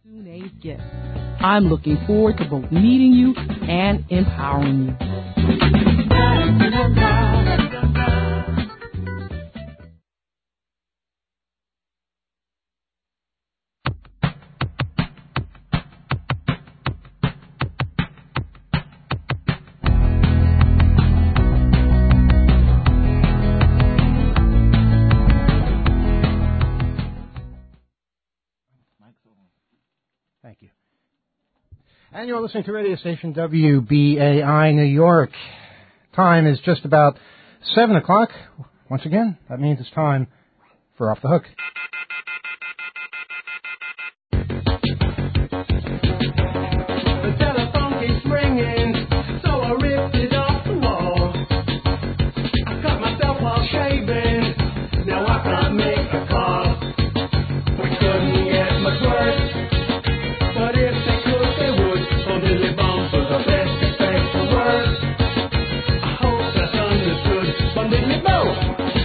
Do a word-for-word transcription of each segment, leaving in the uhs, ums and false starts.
Today's guest. I'm looking forward to both meeting you and empowering you. Thank you. And you're listening to radio station W B A I New York. Time is just about seven o'clock. Once again, that means it's time for Off the Hook. The telephone keeps ringing, so I ripped it off the wall. I cut myself while shaving, now I can't make a call. We couldn't get much worse. But if they could, they would. On Dilly Bomb for the best effect for words. I hope that's understood. On Dilly Bomb.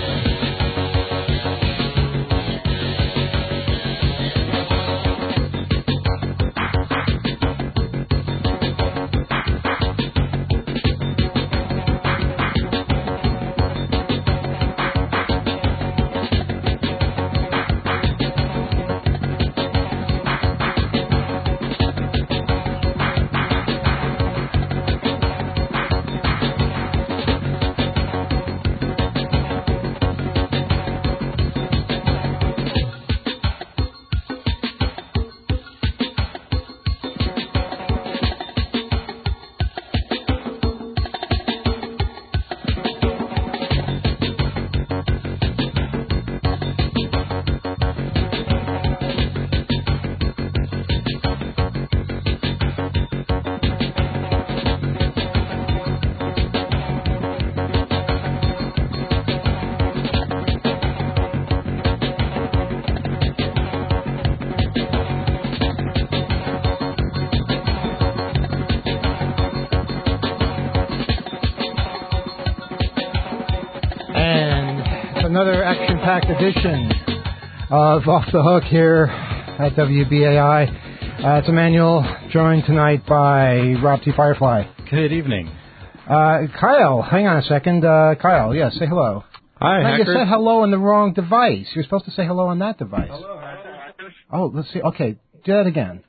Another action-packed edition of Off the Hook here at W B A I. Uh, it's Emmanuel, joined tonight by Rob T. Firefly. Good evening. Uh, Kyle, hang on a second. Uh, Kyle, yes, say hello. Hi, no, hackers. You said hello on the wrong device. You're supposed to say hello on that device. Hello, hackers. Oh, let's see. Okay, do that again.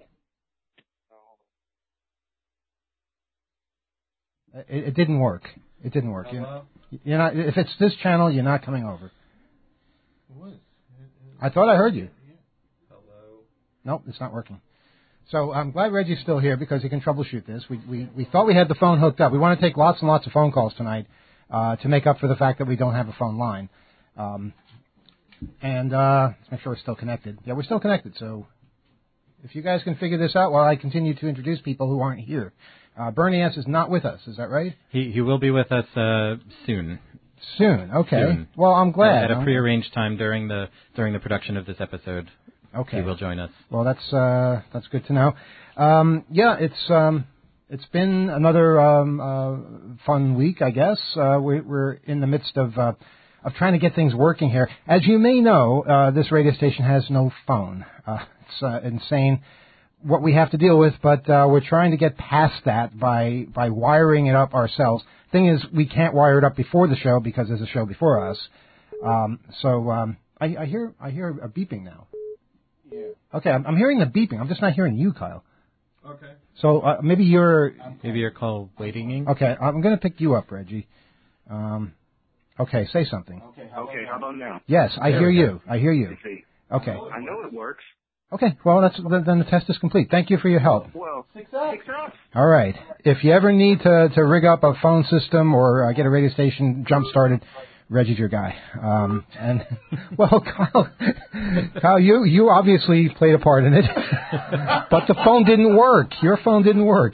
It, it didn't work. It didn't work. Hello? You're, you're not. If it's this channel, you're not coming over. What? I thought I heard you. Hello. Nope, it's not working. So I'm glad Reggie's still here because he can troubleshoot this. We we we thought we had the phone hooked up. We want to take lots and lots of phone calls tonight uh, to make up for the fact that we don't have a phone line. Um, and uh, let's make sure we're still connected. Yeah, we're still connected. So if you guys can figure this out while I continue to introduce people who aren't here. Uh, Bernie S. is not with us. Is that right? He he will be with us uh, soon. Soon. Okay. Soon. Well, I'm glad. At, at a prearranged time during the during the production of this episode. Okay. He will join us. Well, that's uh, that's good to know. Um, yeah, it's um, it's been another um, uh, fun week, I guess. Uh, we, we're in the midst of uh, of trying to get things working here. As you may know, uh, this radio station has no phone. Uh, it's uh, insane what we have to deal with, but uh, we're trying to get past that by by wiring it up ourselves. Thing is, we can't wire it up before the show because there's a show before us. Um, so um, I, I hear I hear a beeping now. Yeah. Okay, I'm, I'm hearing the beeping. I'm just not hearing you, Kyle. Okay. So uh, maybe you're... Maybe your call waiting. Okay, I'm going to pick you up, Reggie. Um, okay, say something. Okay, okay, how about now? Yes, I There hear we go. you. I hear you. I see. Okay. I know it works. Okay, well, that's then then the test is complete. Thank you for your help. Well, six up. Six up. All right. If you ever need to, to rig up a phone system or uh, get a radio station jump-started, Reggie's your guy. Um, and, well, Kyle, Kyle, you, you obviously played a part in it, but the phone didn't work. Your phone didn't work.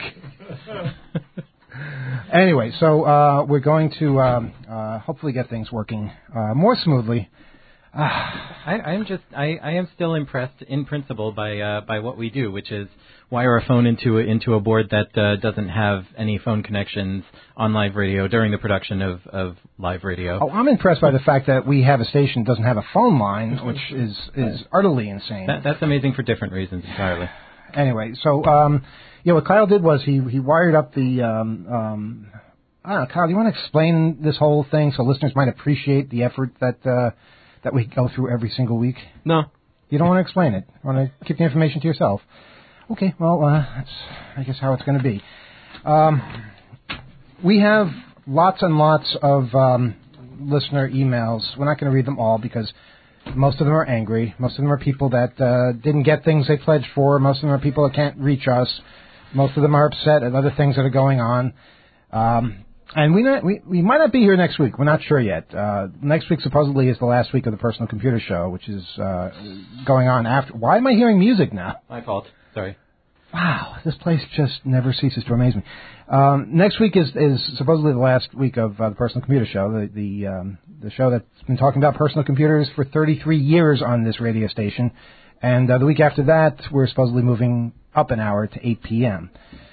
Anyway, so uh, we're going to um, uh, hopefully get things working uh, more smoothly. I, I'm just I, I am still impressed in principle by uh, by what we do, which is wire a phone into a, into a board that uh, doesn't have any phone connections on live radio during the production of, of live radio. Oh, I'm impressed by the fact that we have a station that doesn't have a phone line, which is is utterly insane. That, that's amazing for different reasons entirely. anyway, so um, yeah, what Kyle did was he he wired up the. Um, um, I don't know, Kyle. Do you want to explain this whole thing so listeners might appreciate the effort that uh, that we go through every single week? No. You don't want to explain it. You want to keep the information to yourself. Okay. Well, uh, that's I guess how it's going to be. Um, we have lots and lots of um, listener emails. We're not going to read them all because most of them are angry. Most of them are people that uh, didn't get things they pledged for. Most of them are people that can't reach us. Most of them are upset at other things that are going on. Um, and we, not, we we might not be here next week. We're not sure yet. Uh, next week supposedly is the last week of the Personal Computer Show, which is uh, going on after. Why am I hearing music now? My fault. Sorry. Wow, this place just never ceases to amaze me. Um, next week is, is supposedly the last week of uh, the Personal Computer Show, the the, um, the show that's been talking about personal computers for thirty-three years on this radio station. And uh, the week after that, we're supposedly moving up an hour to eight p.m.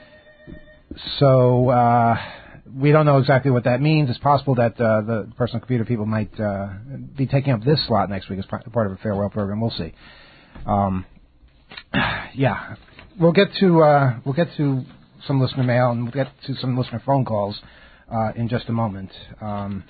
So uh, we don't know exactly what that means. It's possible that uh, the personal computer people might uh, be taking up this slot next week as part of a farewell program. We'll see. Um, yeah. We'll get to uh, we'll get to some listener mail and we'll get to some listener phone calls uh, in just a moment. Um,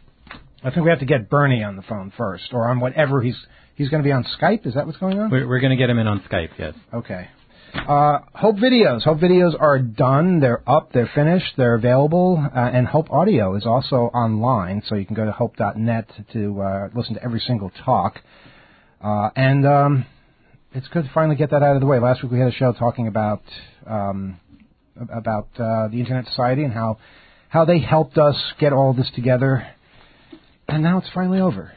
I think we have to get Bernie on the phone first, or on whatever he's he's going to be on Skype. Is that what's going on? We're, we're going to get him in on Skype. Yes. Okay. Uh, Hope videos. Hope videos are done. They're up. They're finished. They're available. Uh, and Hope audio is also online, so you can go to hope dot net to uh, listen to every single talk. Uh, and um, it's good to finally get that out of the way. Last week we had a show talking about um, about uh, the Internet Society and how how they helped us get all this together, and now it's finally over.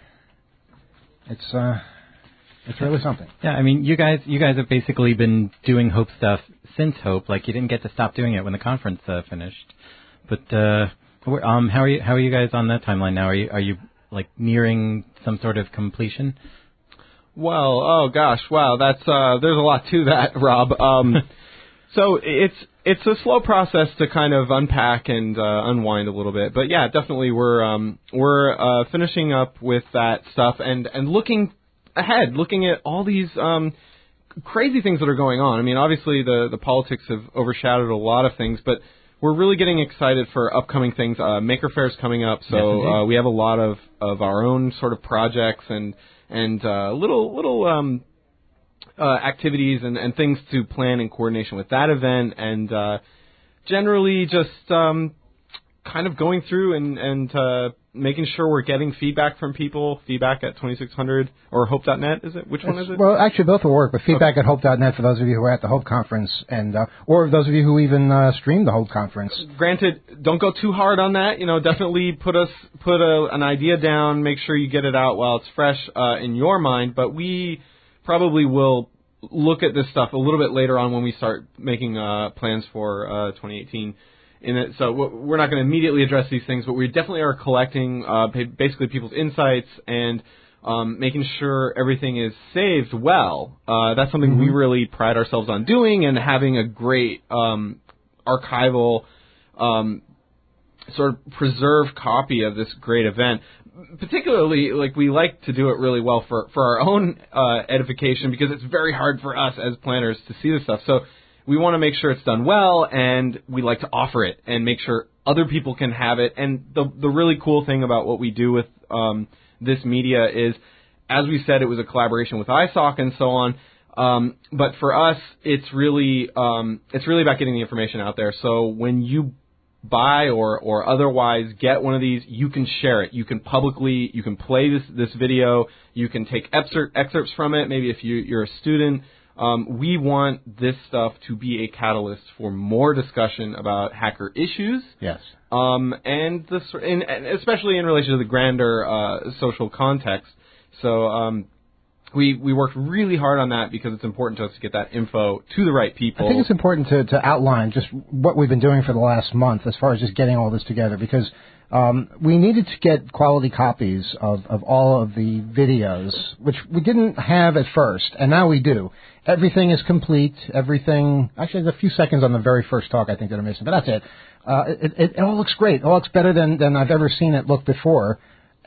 It's uh, it's really something. Yeah, I mean, you guys you guys have basically been doing Hope stuff since Hope. Like, you didn't get to stop doing it when the conference uh, finished. But uh, we're, um, how are you how are you guys on that timeline now? Are you are you like nearing some sort of completion? Well, oh gosh, wow, that's uh, there's a lot to that, Rob. Um, so it's it's a slow process to kind of unpack and uh, unwind a little bit, but yeah, definitely we're um, we're uh, finishing up with that stuff and, and looking ahead, looking at all these um, crazy things that are going on. I mean, obviously the the politics have overshadowed a lot of things, but we're really getting excited for upcoming things. Uh, Maker Fair's coming up, so yes, uh, we have a lot of, of our own sort of projects and and uh, little little um, uh, activities and, and things to plan in coordination with that event, and uh, generally just um, kind of going through and, and uh, making sure we're getting feedback from people, feedback at twenty-six hundred or hope dot net, is it? Which one is it? Well, actually, both will work, but feedback okay. at hope dot net for those of you who are at the Hope Conference, and uh, or those of you who even uh, stream the Hope Conference. Granted, don't go too hard on that. You know, definitely put us put a, an idea down, make sure you get it out while it's fresh uh, in your mind, but we probably will look at this stuff a little bit later on when we start making uh, plans for uh, twenty eighteen. In it, so we're not going to immediately address these things, but we definitely are collecting uh, basically people's insights and um, making sure everything is saved well. Uh, that's something mm-hmm. we really pride ourselves on doing, and having a great um, archival um, sort of preserved copy of this great event. Particularly, like, we like to do it really well for, for our own uh, edification, because it's very hard for us as planners to see this stuff. So we want to make sure it's done well, and we like to offer it and make sure other people can have it. And the the really cool thing about what we do with um, this media is, as we said, it was a collaboration with I S O C and so on. Um, but for us, it's really um, it's really about getting the information out there. So when you buy or or otherwise get one of these, you can share it. You can publicly, you can play this this video. You can take excerpt, excerpts from it. Maybe if you, you're a student. Um, we want this stuff to be a catalyst for more discussion about hacker issues. Yes. Um, and, this, and, and especially in relation to the grander uh, social context. So um, we we worked really hard on that because it's important to us to get that info to the right people. I think it's important to, to outline just what we've been doing for the last month as far as just getting all this together, because Um, we needed to get quality copies of, of all of the videos, which we didn't have at first, and now we do. Everything is complete. Everything, actually, there's a few seconds on the very first talk I think that are missing, but that's it. Uh, it, it. It all looks great. It all looks better than, than I've ever seen it look before.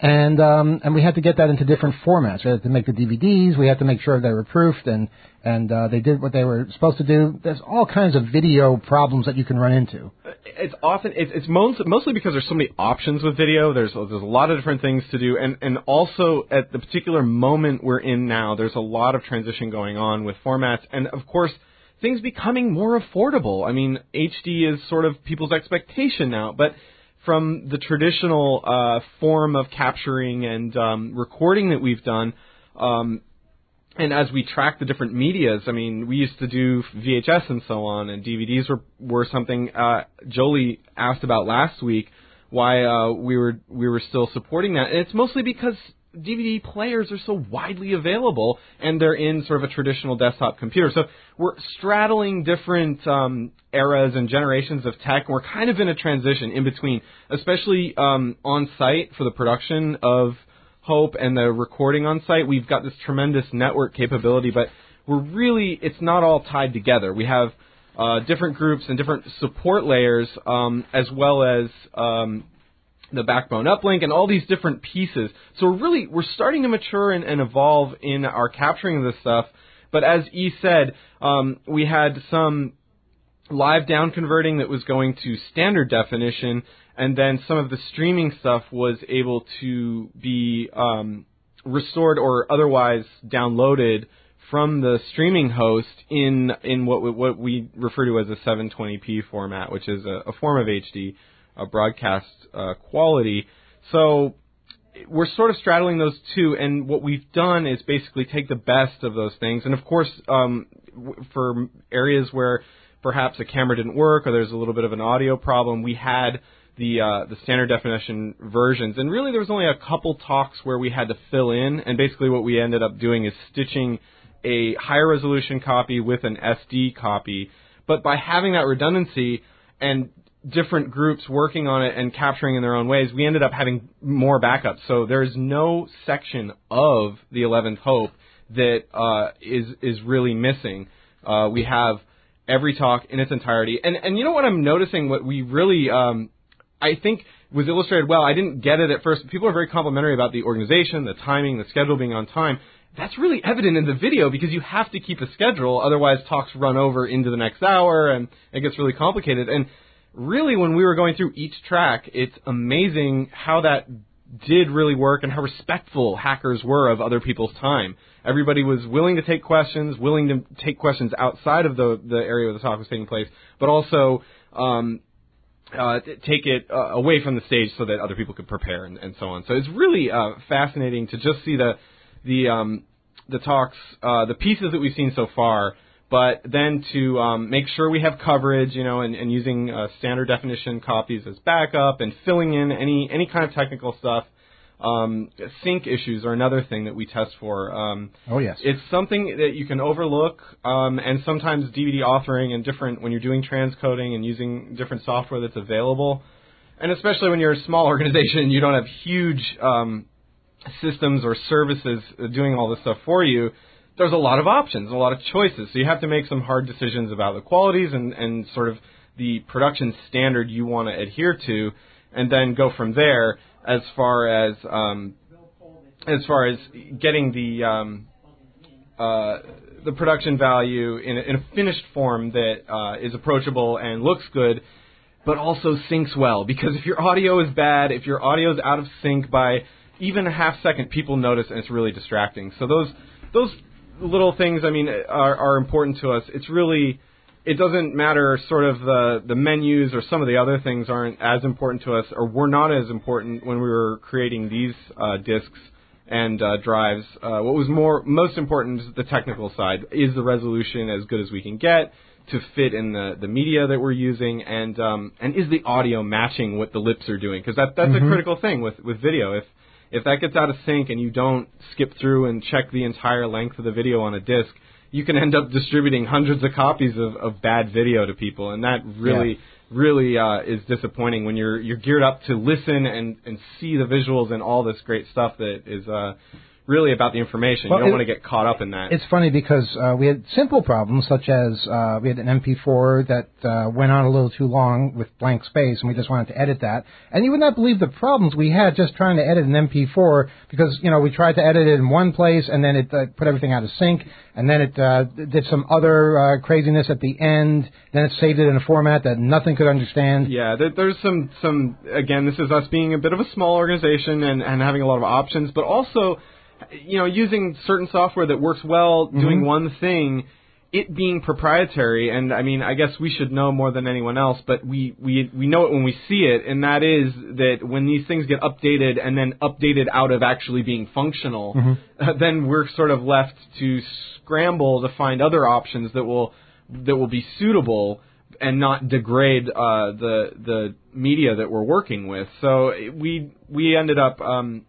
And um, and we had to get that into different formats. We had to make the D V Ds. We had to make sure they were proofed and and uh, they did what they were supposed to do. There's all kinds of video problems that you can run into. It's often it's, it's most, mostly because there's so many options with video. There's there's a lot of different things to do, and and also at the particular moment we're in now, there's a lot of transition going on with formats, and of course things becoming more affordable. I mean, H D is sort of people's expectation now, but from the traditional uh, form of capturing and um, recording that we've done, um, and as we track the different medias, I mean, we used to do V H S and so on, and D V Ds were were something uh, Jolie asked about last week, why uh, we were we were still supporting that, and it's mostly because D V D players are so widely available, and they're in sort of a traditional desktop computer. So we're straddling different um, eras and generations of tech. We're kind of in a transition in between, especially um, on site for the production of Hope and the recording on site. We've got this tremendous network capability, but we're really, it's not all tied together. We have uh, different groups and different support layers, um, as well as um, the backbone uplink and all these different pieces. So we're really, we're starting to mature and, and evolve in our capturing of this stuff. But as E said, um, we had some live down converting that was going to standard definition, and then some of the streaming stuff was able to be um, restored or otherwise downloaded from the streaming host in in what we, what we refer to as a seven twenty p format, which is a, a form of H D, a broadcast uh, quality. So we're sort of straddling those two, and what we've done is basically take the best of those things. And of course, um, w- for areas where perhaps a camera didn't work or there's a little bit of an audio problem, we had the uh, the standard definition versions. And really there was only a couple talks where we had to fill in, and basically what we ended up doing is stitching a higher resolution copy with an S D copy. But by having that redundancy and different groups working on it and capturing in their own ways, we ended up having more backups. So there's no section of the eleventh Hope that uh, is is really missing. Uh, we have every talk in its entirety. And and you know what I'm noticing, what we really, um, I think was illustrated well, I didn't get it at first. People are very complimentary about the organization, the timing, the schedule being on time. That's really evident in the video because you have to keep a schedule, otherwise talks run over into the next hour and it gets really complicated. And really, when we were going through each track, it's amazing how that did really work and how respectful hackers were of other people's time. Everybody was willing to take questions, willing to take questions outside of the, the area where the talk was taking place, but also um, uh, take it uh, away from the stage so that other people could prepare and, and so on. So it's really uh, fascinating to just see the the um, the talks, uh, the pieces that we've seen so far, but then to um, make sure we have coverage, you know, and, and using uh, standard definition copies as backup and filling in any any kind of technical stuff. Um, sync issues are another thing that we test for. Um, oh, yes. It's something that you can overlook, um, and sometimes D V D authoring and different, when you're doing transcoding and using different software that's available, and especially when you're a small organization and you don't have huge um, systems or services doing all this stuff for you, there's a lot of options, a lot of choices. So you have to make some hard decisions about the qualities and, and sort of the production standard you want to adhere to, and then go from there as far as um, as far as getting the um, uh, the production value in a, in a finished form that uh, is approachable and looks good, but also syncs well. Because if your audio is bad, if your audio is out of sync by even a half second, people notice and it's really distracting. So those those little things, I mean, are, are important to us. It's really, it doesn't matter sort of the, the menus or some of the other things aren't as important to us, or were not as important when we were creating these uh, discs and uh, drives. Uh, what was more most important is the technical side. Is the resolution as good as we can get to fit in the, the media that we're using, and um, and is the audio matching what the lips are doing? Because that that's mm-hmm. a critical thing with, with video. If If that gets out of sync and you don't skip through and check the entire length of the video on a disc, you can end up distributing hundreds of copies of, of bad video to people, and that really, yeah. really uh, is disappointing when you're you're geared up to listen and, and see the visuals and all this great stuff that is uh, really about the information. Well, you don't it, want to get caught up in that. It's funny because uh, we had simple problems, such as uh, we had an M P four that uh, went on a little too long with blank space, and we just wanted to edit that. And you would not believe the problems we had just trying to edit an M P four because, you know, we tried to edit it in one place, and then it uh, put everything out of sync, and then it uh, did some other uh, craziness at the end. Then it saved it in a format that nothing could understand. Yeah, there, there's some, some, again, this is us being a bit of a small organization and, and having a lot of options, but also, you know, using certain software that works well, mm-hmm. doing one thing, it being proprietary, and I mean, I guess we should know more than anyone else, but we, we, we know it when we see it, and that is that when these things get updated and then updated out of actually being functional, mm-hmm. uh, then we're sort of left to scramble to find other options that will that will be suitable and not degrade uh, the the media that we're working with. So we we ended up um,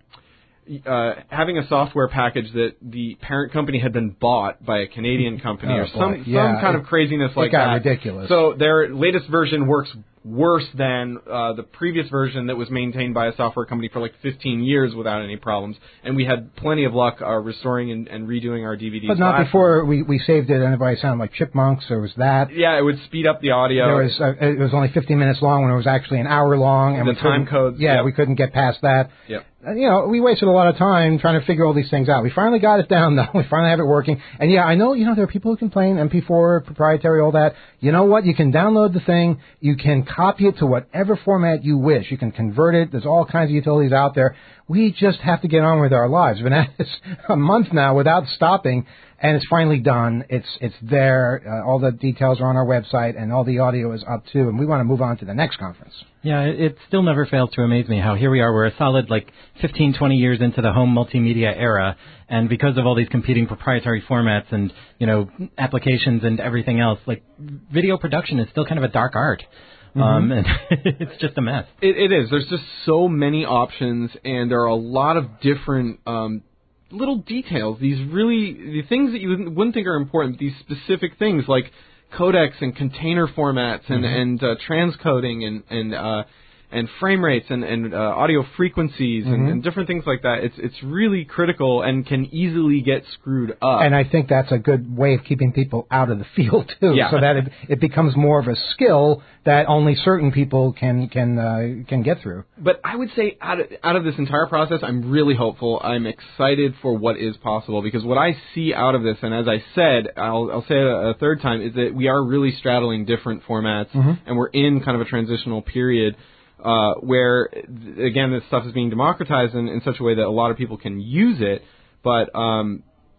uh, having a software package that the parent company had been bought by a Canadian company oh, or some yeah, some kind it, of craziness like it got that. ridiculous. So their latest version works worse than uh, the previous version that was maintained by a software company for like fifteen years without any problems. And we had plenty of luck uh, restoring and, and redoing our D V Ds. But not before we, we saved it and everybody sounded like chipmunks. There was that. Yeah, it would speed up the audio. There was uh, it was only fifteen minutes long when it was actually an hour long. And the we time codes. Yeah, yep. we couldn't get past that. Yep. You know, we wasted a lot of time trying to figure all these things out. We finally got it down, though. We finally have it working. And, yeah, I know, you know, there are people who complain, M P four, proprietary, all that. You know what? You can download the thing. You can copy it to whatever format you wish. You can convert it. There's all kinds of utilities out there. We just have to get on with our lives. We've been at this a month now without stopping, and it's finally done. It's it's there. Uh, all the details are on our website, and all the audio is up, too. And we want to move on to the next conference. Yeah, it, it still never fails to amaze me how here we are. We're a solid, like, fifteen, twenty years into the home multimedia era, and because of all these competing proprietary formats and, you know, applications and everything else, like, video production is still kind of a dark art. Mm-hmm. Um, and it's just a mess. It, it is. There's just so many options, and there are a lot of different um, little details. These really, the things that you wouldn't think are important, these specific things like codecs and container formats and, mm-hmm. and uh, transcoding and, and uh, and frame rates and, and uh, audio frequencies mm-hmm. and, and different things like that. It's it's really critical and can easily get screwed up. And I think that's a good way of keeping people out of the field too, yeah. so that it, it becomes more of a skill that only certain people can can uh, can get through. But I would say out of, out of this entire process, I'm really hopeful. I'm excited for what is possible because what I see out of this, and as I said, I'll, I'll say it a, a third time, is that we are really straddling different formats, mm-hmm. and we're in kind of a transitional period. Uh, where, again, this stuff is being democratized in, in such a way that a lot of people can use it, but um,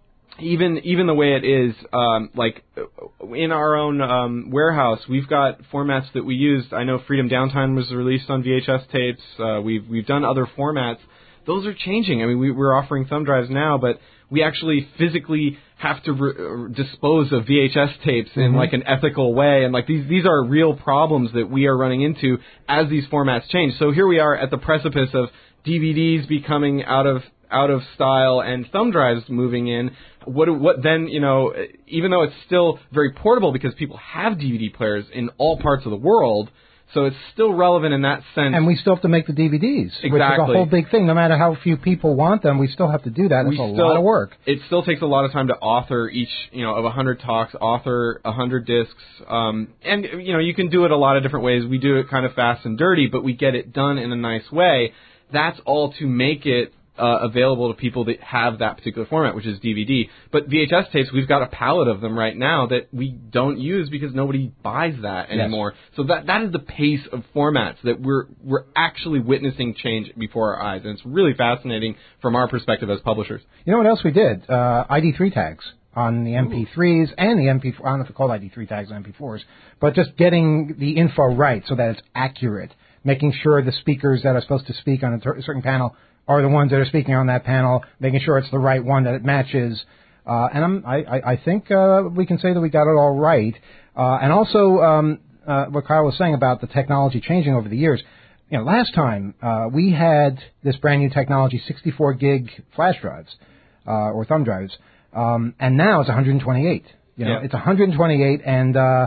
even even the way it is, um, like in our own um, warehouse, we've got formats that we used. I know Freedom Downtime was released on V H S tapes. Uh, we've we've done other formats. Those are changing. I mean, we, we're offering thumb drives now, but we actually physically have to re- dispose of V H S tapes in mm-hmm. like an ethical way, and like these these are real problems that we are running into as these formats change. So here we are at the precipice of D V Ds becoming out of out of style and thumb drives moving in. What what then? You know, even though it's still very portable because people have D V D players in all parts of the world. So it's still relevant in that sense. And we still have to make the D V Ds, exactly. which is a whole big thing. No matter how few people want them, we still have to do that. It's we a still, lot of work. It still takes a lot of time to author each, you know, of one hundred talks, author one hundred discs. Um, and, you know, you can do it a lot of different ways. We do it kind of fast and dirty, but we get it done in a nice way. That's all to make it Uh, available to people that have that particular format, which is D V D. But V H S tapes, we've got a pallet of them right now that we don't use because nobody buys that anymore. Yes. So that that is the pace of formats that we're we're actually witnessing change before our eyes, and it's really fascinating from our perspective as publishers. You know what else we did? Uh, I D three tags on the M P threes Ooh. And the M P four. I don't know if it's called I D three tags on M P fours, but just getting the info right so that it's accurate, making sure the speakers that are supposed to speak on a ter- certain panel are the ones that are speaking on that panel, making sure it's the right one that it matches. Uh, and I'm, I, I, I think uh, we can say that we got it all right. Uh, and also um, uh, what Kyle was saying about the technology changing over the years. You know, last time uh, we had this brand new technology, sixty-four gig flash drives uh, or thumb drives, um, and now it's one hundred twenty-eight. You know, yeah. It's one hundred twenty-eight, and uh,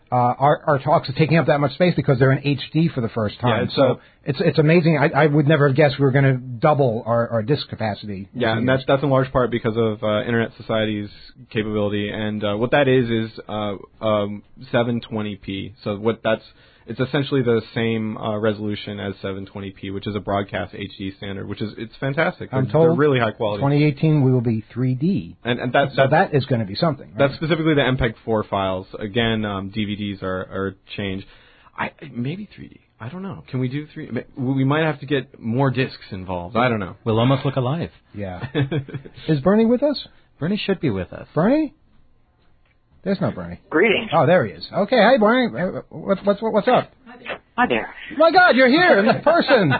uh, our, our talks are taking up that much space because they're in H D for the first time. Yeah, so so it's it's amazing. I, I would never have guessed we were going to double our, our disk capacity. Yeah, and that's that's in large part because of uh, Internet Society's capability, and uh, what that is is uh, um, seven twenty p. So what that's it's essentially the same uh, resolution as seven twenty p, which is a broadcast H D standard, which is it's fantastic. They're, I'm told they're really high quality. twenty eighteen we will be three D, and and that so that is going to be something. Right? That's specifically the M P E G four files. Again, um, D V Ds are are changed. I maybe three D. I don't know. Can we do three? We might have to get more discs involved. I don't know. We'll almost look alive. Yeah. Is Bernie with us? Bernie should be with us. Bernie? There's no Bernie. Greetings. Oh, there he is. Okay, hi Bernie. What's what's what's up? Hi there. My God, you're here in person.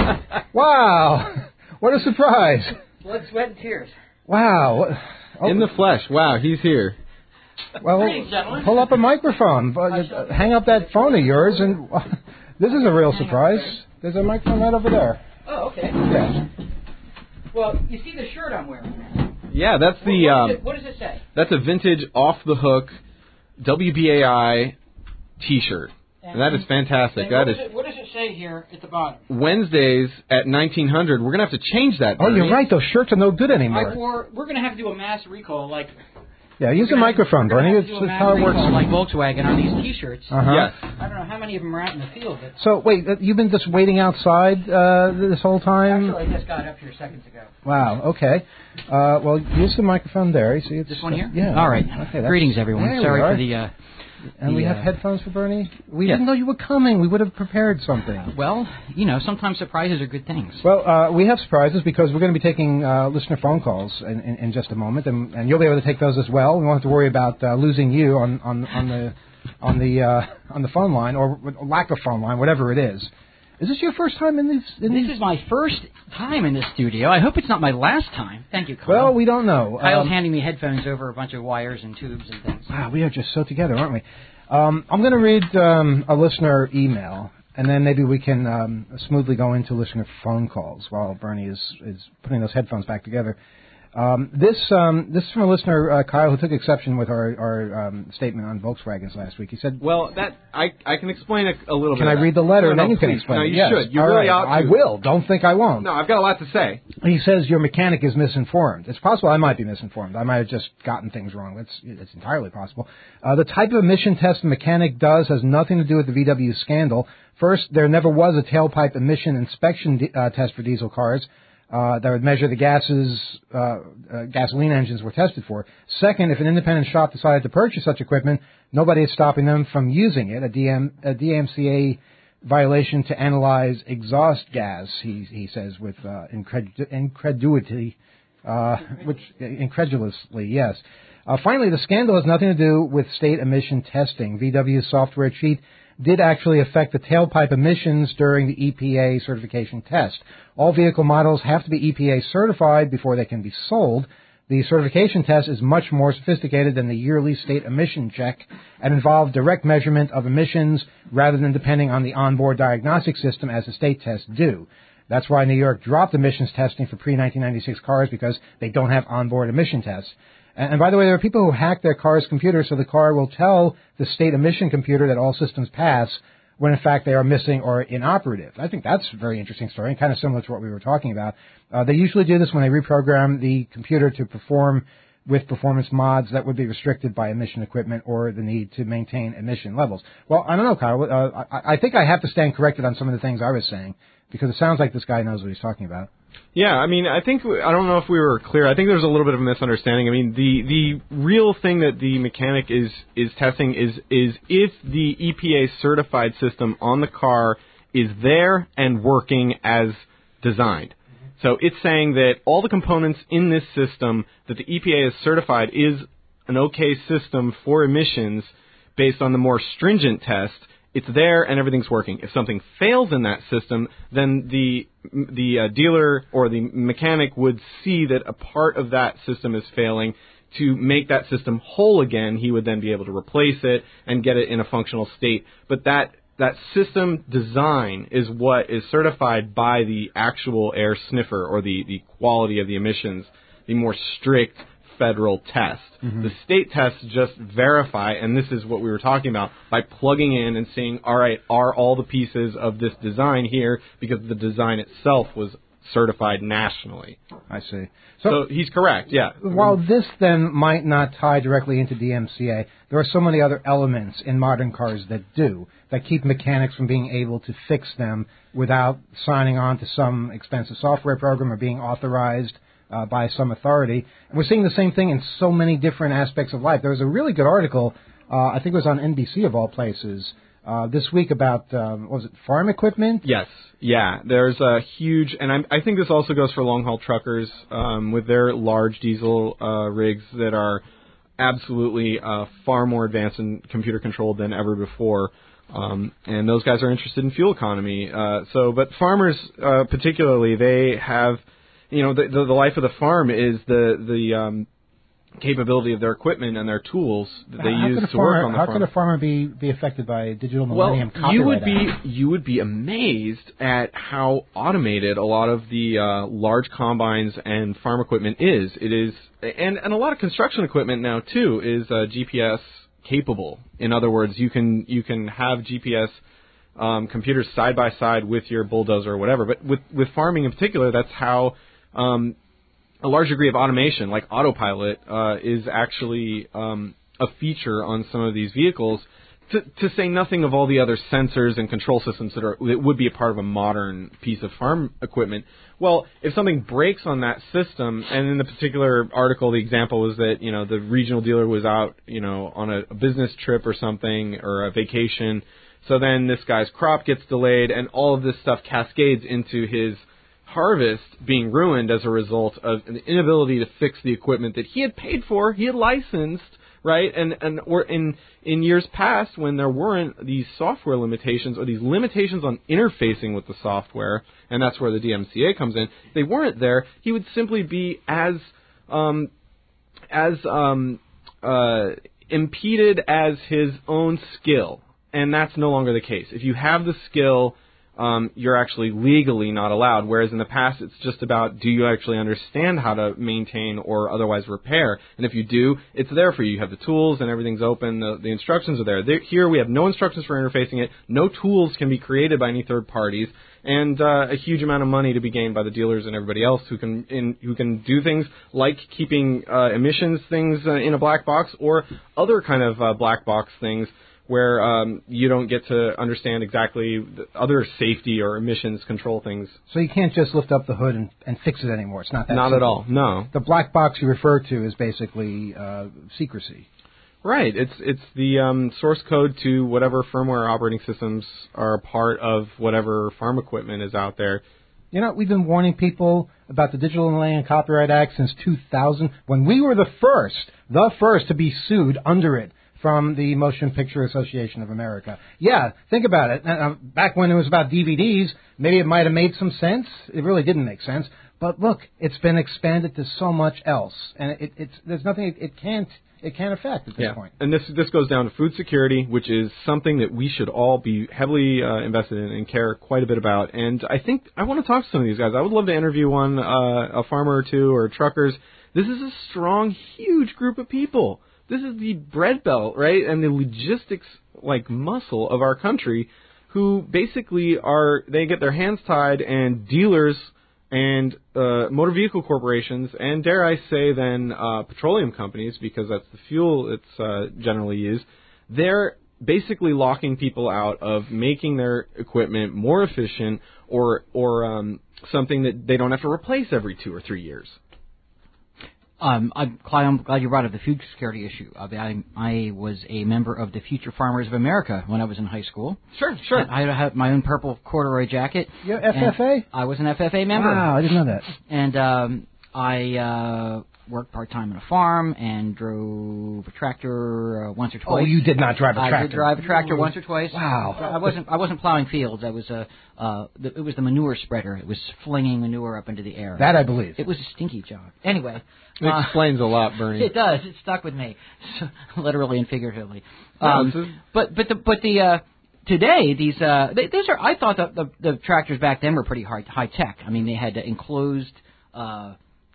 Wow, what a surprise. Blood, sweat, and tears. Wow. Oh, In the flesh. Wow, he's here. well, Greetings, gentlemen. pull up a microphone. Uh, hang up that phone of yours, and uh, this is a real surprise. There's a microphone right over there. Oh, okay. Yeah. Well, you see the shirt I'm wearing. Yeah, that's the. what, Um, does it, what does it say? that's a vintage off the hook W B A I T-shirt, and that is fantastic. And That what is does, it, what does it say here at the bottom? Wednesdays at nineteen hundred. We're gonna have to change that. Oh, you're Bernie. right. Those shirts are no good I anymore. wore. We're going to have to do a mass recall, like Yeah, use the we're gonna- microphone, we're gonna Bernie. have It's, to do a it's mass how it works. recall, like Volkswagen on these T-shirts. Uh-huh. Yes. I don't know how many of them are out in the field, but So wait, uh, you've been just waiting outside uh, this whole time? actually I just got up here seconds ago. Wow. Okay. Uh, well, use the microphone there. You see, it's This one here? Yeah. All right. Okay. that's- Greetings, everyone. There we Sorry are. for the. Uh, And the, we have uh, headphones for Bernie. We yes. didn't know you were coming. We would have prepared something. well, you know, sometimes surprises are good things. Well, uh, we have surprises because we're going to be taking uh, listener phone calls in, in, in just a moment, and, and you'll be able to take those as well. We won't have to worry about uh, losing you on, on, on the on the uh, on the phone line or lack of phone line, whatever it is. Is this your first time in these? In This these? is my first time in this studio. I hope it's not my last time. Thank you, Kyle. Well, we don't know. Kyle's Um, handing me headphones over a bunch of wires and tubes and things. Wow, we are just so together, aren't we? Um, I'm going to read um, a listener email, and then maybe we can um, smoothly go into listener phone calls while Bernie is, is putting those headphones back together. Um, this um, this is from a listener, uh, Kyle, who took exception with our, our um, statement on Volkswagens last week. He said, Well, that I I can explain a, a little "Can bit. I of read that. the letter, No, and no, then you can please. explain No, it?" you Yes. should. You All really right. ought to. I will. Don't think I won't. No, I've got a lot to say. He says your mechanic is misinformed. It's possible I might be misinformed. I might have just gotten things wrong. It's, it's entirely possible. Uh, the type of emission test the mechanic does has nothing to do with the V W scandal. First, there never was a tailpipe emission inspection d- uh, test for diesel cars uh, that would measure the gases uh, uh, gasoline engines were tested for. Second, if an independent shop decided to purchase such equipment, nobody is stopping them from using it. A, D M, a D M C A violation to analyze exhaust gas, he he says with uh, incred- incredulity, uh, which incredulously, yes. Uh, finally, the scandal has nothing to do with state emission testing. V W's software cheat did actually affect the tailpipe emissions during the E P A certification test. All vehicle models have to be E P A certified before they can be sold. The certification test is much more sophisticated than the yearly state emission check and involved direct measurement of emissions rather than depending on the onboard diagnostic system as the state tests do. That's why New York dropped emissions testing for pre nineteen ninety-six cars because they don't have onboard emission tests. And, and by the way, there are people who hack their car's computer so the car will tell the state emission computer that all systems pass when in fact they are missing or inoperative. I think that's a very interesting story and kind of similar to what we were talking about. Uh, they usually do this when they reprogram the computer to perform with performance mods that would be restricted by emission equipment or the need to maintain emission levels. Well, I don't know, Kyle. Uh, I, I think I have to stand corrected on some of the things I was saying because it sounds like this guy knows what he's talking about. Yeah, I mean, I think I don't know if we were clear. I think there's a little bit of a misunderstanding. I mean, the the real thing that the mechanic is is testing is is if the E P A certified system on the car is there and working as designed. So it's saying that all the components in this system that the E P A has certified is an okay system for emissions based on the more stringent test. It's there and everything's working. If something fails in that system, then the the uh, dealer or the mechanic would see that a part of that system is failing. To make that system whole again, he would then be able to replace it and get it in a functional state. But that that system design is what is certified by the actual air sniffer or the, the quality of the emissions, the more strict federal test. Mm-hmm. The state tests just verify, and this is what we were talking about, by plugging in and seeing, all right, are all the pieces of this design here, because the design itself was certified nationally. I see. So, So, he's correct, yeah. while this then might not tie directly into D M C A, there are so many other elements in modern cars that do, that keep mechanics from being able to fix them without signing on to some expensive software program or being authorized uh, by some authority. And we're seeing the same thing in so many different aspects of life. There was a really good article, uh, I think it was on N B C of all places, uh, this week about, um, what was it, farm equipment? Yes, yeah. There's a huge, and I, I think this also goes for long-haul truckers um, with their large diesel uh, rigs that are absolutely uh, far more advanced and computer-controlled than ever before. Um, and those guys are interested in fuel economy. Uh, so, but farmers uh, particularly, they have, you know, the, the, the life of the farm is the the um, capability of their equipment and their tools that they how use could a to farmer, work on the how farm. could a farmer be, be affected by Digital Millennium Well, Copyright you would be Act? you would be amazed at how automated a lot of the uh, large combines and farm equipment is. It is, and and a lot of construction equipment now too is uh, G P S capable. In other words, you can you can have G P S um, computers side by side with your bulldozer or whatever. But with with farming in particular, that's how um, a large degree of automation, like autopilot, uh, is actually um, a feature on some of these vehicles. To, to say nothing of all the other sensors and control systems that are that would be a part of a modern piece of farm equipment. Well, if something breaks on that system, and in the particular article, the example was that, you know, the regional dealer was out, you know, on a, a business trip or something, or a vacation. So then this guy's crop gets delayed, and all of this stuff cascades into his harvest being ruined as a result of an inability to fix the equipment that he had paid for, he had licensed, right? And and or in in years past, when there weren't these software limitations or these limitations on interfacing with the software, and that's where the D M C A comes in, they weren't there. He would simply be as um, as um, uh, impeded as his own skill, and that's no longer the case. If you have the skill, Um, you're actually legally not allowed, whereas in the past it's just about, do you actually understand how to maintain or otherwise repair? And if you do, it's there for you. You have the tools and everything's open. The, the instructions are there. They're, here we have no instructions for interfacing it. No tools can be created by any third parties, and uh, a huge amount of money to be gained by the dealers and everybody else who can in, who can do things like keeping uh, emissions things uh, in a black box, or other kind of uh, black box things where um, you don't get to understand exactly the other safety or emissions control things. So you can't just lift up the hood and, and fix it anymore. It's not that Not simple. at all, no. The black box you refer to is basically uh, secrecy. Right. It's it's the um, source code to whatever firmware operating systems are a part of whatever farm equipment is out there. You know, we've been warning people about the Digital Millennium Copyright Act since two thousand, when we were the first, the first to be sued under it from the Motion Picture Association of America. Yeah, think about it. Now, back when it was about D V Ds, maybe it might have made some sense. It really didn't make sense. But look, it's been expanded to so much else, and it, it's there's nothing it, it can't it can't affect at this yeah. point. And this this goes down to food security, which is something that we should all be heavily uh, invested in and care quite a bit about. And I think I want to talk to some of these guys. I would love to interview one, uh, a farmer or two, or truckers. This is a strong, huge group of people. This is the bread belt, right, and the logistics, like, muscle of our country, who basically are, they get their hands tied, and dealers and uh, motor vehicle corporations, and dare I say then uh, petroleum companies, because that's the fuel it's uh, generally used, they're basically locking people out of making their equipment more efficient, or, or um, something that they don't have to replace every two or three years. Um, I'm, Clyde, I'm glad you brought up the food security issue. I, I, I was a member of the Future Farmers of America when I was in high school. Sure, sure. I, I had my own purple corduroy jacket. You're F F A? I was an F F A member. Wow, I didn't know that. And um, I uh, worked part-time on a farm and drove a tractor uh, once or twice. Oh, you did not drive a tractor. I did drive a tractor once or twice. Wow. I wasn't I wasn't plowing fields. I was a uh, the, it was the manure spreader. It was flinging manure up into the air. That I believe. It was a stinky job. Anyway. It uh, explains a lot, Bernie. It does. It stuck with me, literally and figuratively. No, Um, this is- but but the but the uh, today these uh, they, these are I thought the, the the tractors back then were pretty hard, high tech. I mean, they had enclosed uh,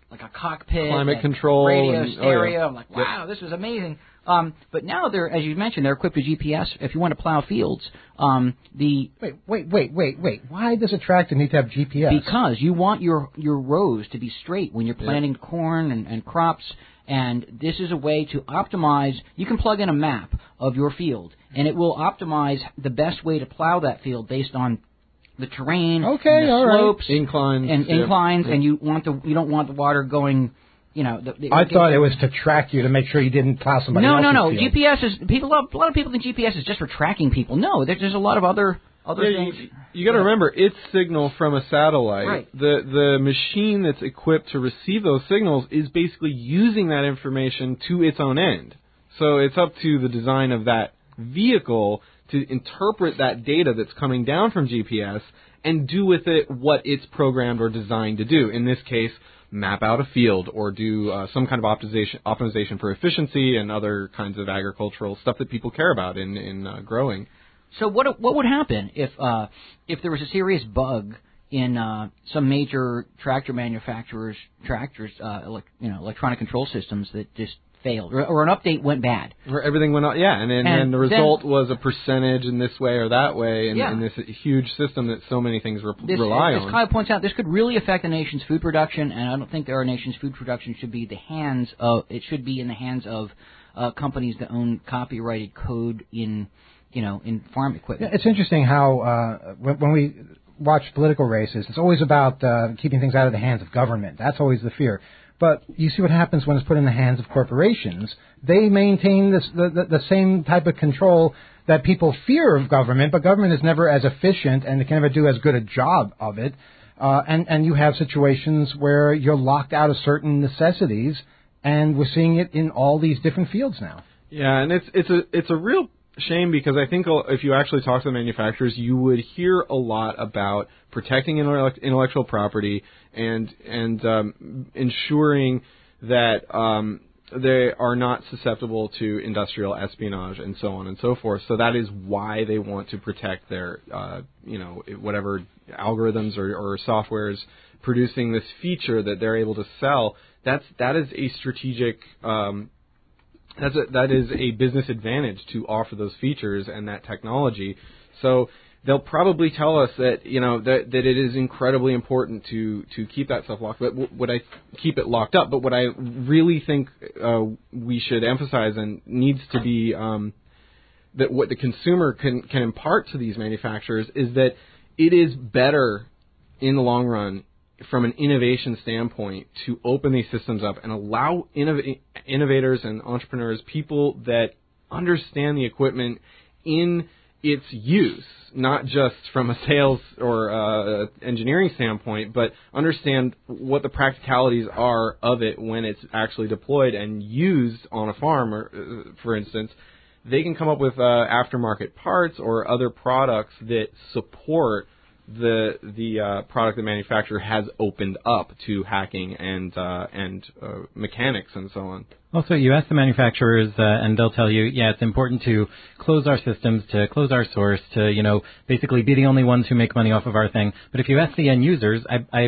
like a cockpit, climate and control, radio, and, stereo. Oh, yeah. I'm like, wow, yep. This is amazing. Um, but now they're, as you mentioned, they're equipped with G P S. If you want to plow fields, um, the wait, wait, wait, wait, wait. Why does a tractor need to have G P S? Because you want your your rows to be straight when you're planting yep. corn and, and crops. And this is a way to optimize. You can plug in a map of your field, and it will optimize the best way to plow that field based on the terrain, okay, and the all slopes, right. inclines, and yep. inclines, yep. and you want the you don't want the water going. You know, the, the, I thought it was to track you to make sure you didn't plow somebody no, else's no, no. field. G P S is people. Love, a lot of people think G P S is just for tracking people. No, there's, there's a lot of other other yeah, things. You, you got to remember, it's signal from a satellite. Right. The the machine that's equipped to receive those signals is basically using that information to its own end. So it's up to the design of that vehicle to interpret that data that's coming down from G P S and do with it what it's programmed or designed to do. In this case, map out a field or do uh, some kind of optimization optimization for efficiency and other kinds of agricultural stuff that people care about in in uh, growing. So what what would happen if uh, if there was a serious bug in uh, some major tractor manufacturers' tractors, uh, elec- you know, electronic control systems that just failed, or, or an update went bad? Or everything went out, yeah, and then And and the result then- was a percentage in this way or that way, in, Yeah. in this huge system that so many things re- This, rely as on. Kyle points out, this could really affect the nation's food production, and I don't think that our nation's food production should be the hands of. It should be in the hands of uh, companies that own copyrighted code in, you know, in farm equipment. Yeah, it's interesting how uh, when, when we watch political races, it's always about uh, keeping things out of the hands of government. That's always the fear. But you see what happens when it's put in the hands of corporations. They maintain this, the, the, the same type of control that people fear of government, but government is never as efficient and it can never do as good a job of it. Uh, and, and you have situations where you're locked out of certain necessities, and we're seeing it in all these different fields now. Yeah, and it's it's a it's a real shame because I think if you actually talk to the manufacturers, you would hear a lot about protecting intellect- intellectual property and and um, ensuring that um, they are not susceptible to industrial espionage and so on and so forth. So that is why they want to protect their uh, you know whatever algorithms or, or softwares producing this feature that they're able to sell. That's that is a strategic. Um, That's a, that is a business advantage to offer those features and that technology. So they'll probably tell us that you know that, that it is incredibly important to, to keep that stuff locked. But w- would I keep it locked up? But what I really think uh, we should emphasize and needs to be um, that what the consumer can can impart to these manufacturers is that it is better in the long run, from an innovation standpoint, to open these systems up and allow innov- innovators and entrepreneurs, people that understand the equipment in its use, not just from a sales or uh, engineering standpoint, but understand what the practicalities are of it when it's actually deployed and used on a farm, or, uh, for instance. They can come up with uh, aftermarket parts or other products that support the the uh, product the manufacturer has opened up to hacking and uh, and uh, mechanics and so on. Also, you ask the manufacturers, uh, and they'll tell you, yeah, it's important to close our systems, to close our source, to, you know, basically be the only ones who make money off of our thing. But if you ask the end users, I, I,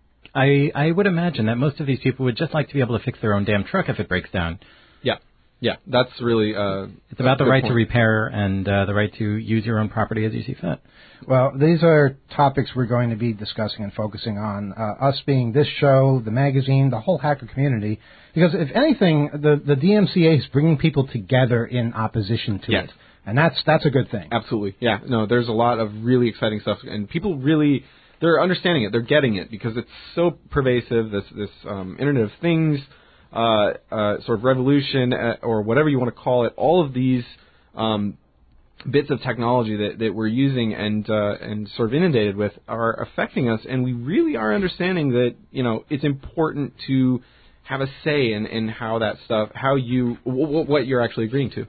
I, I would imagine that most of these people would just like to be able to fix their own damn truck if it breaks down. Yeah, yeah, that's really uh, it's about the right point. to repair and uh, the right to use your own property as you see fit. Well, these are topics we're going to be discussing and focusing on, uh, us being this show, the magazine, the whole hacker community, because if anything, the, the D M C A is bringing people together in opposition to yes. it, and that's that's a good thing. Absolutely, yeah. No, there's a lot of really exciting stuff, and people really, they're understanding it, they're getting it, because it's so pervasive, this, this um, Internet of Things uh, uh, sort of revolution, uh, or whatever you want to call it, all of these um bits of technology that, that we're using and uh, and sort of inundated with are affecting us, and we really are understanding that, you know, it's important to have a say in, in how that stuff, how you, w- what you're actually agreeing to.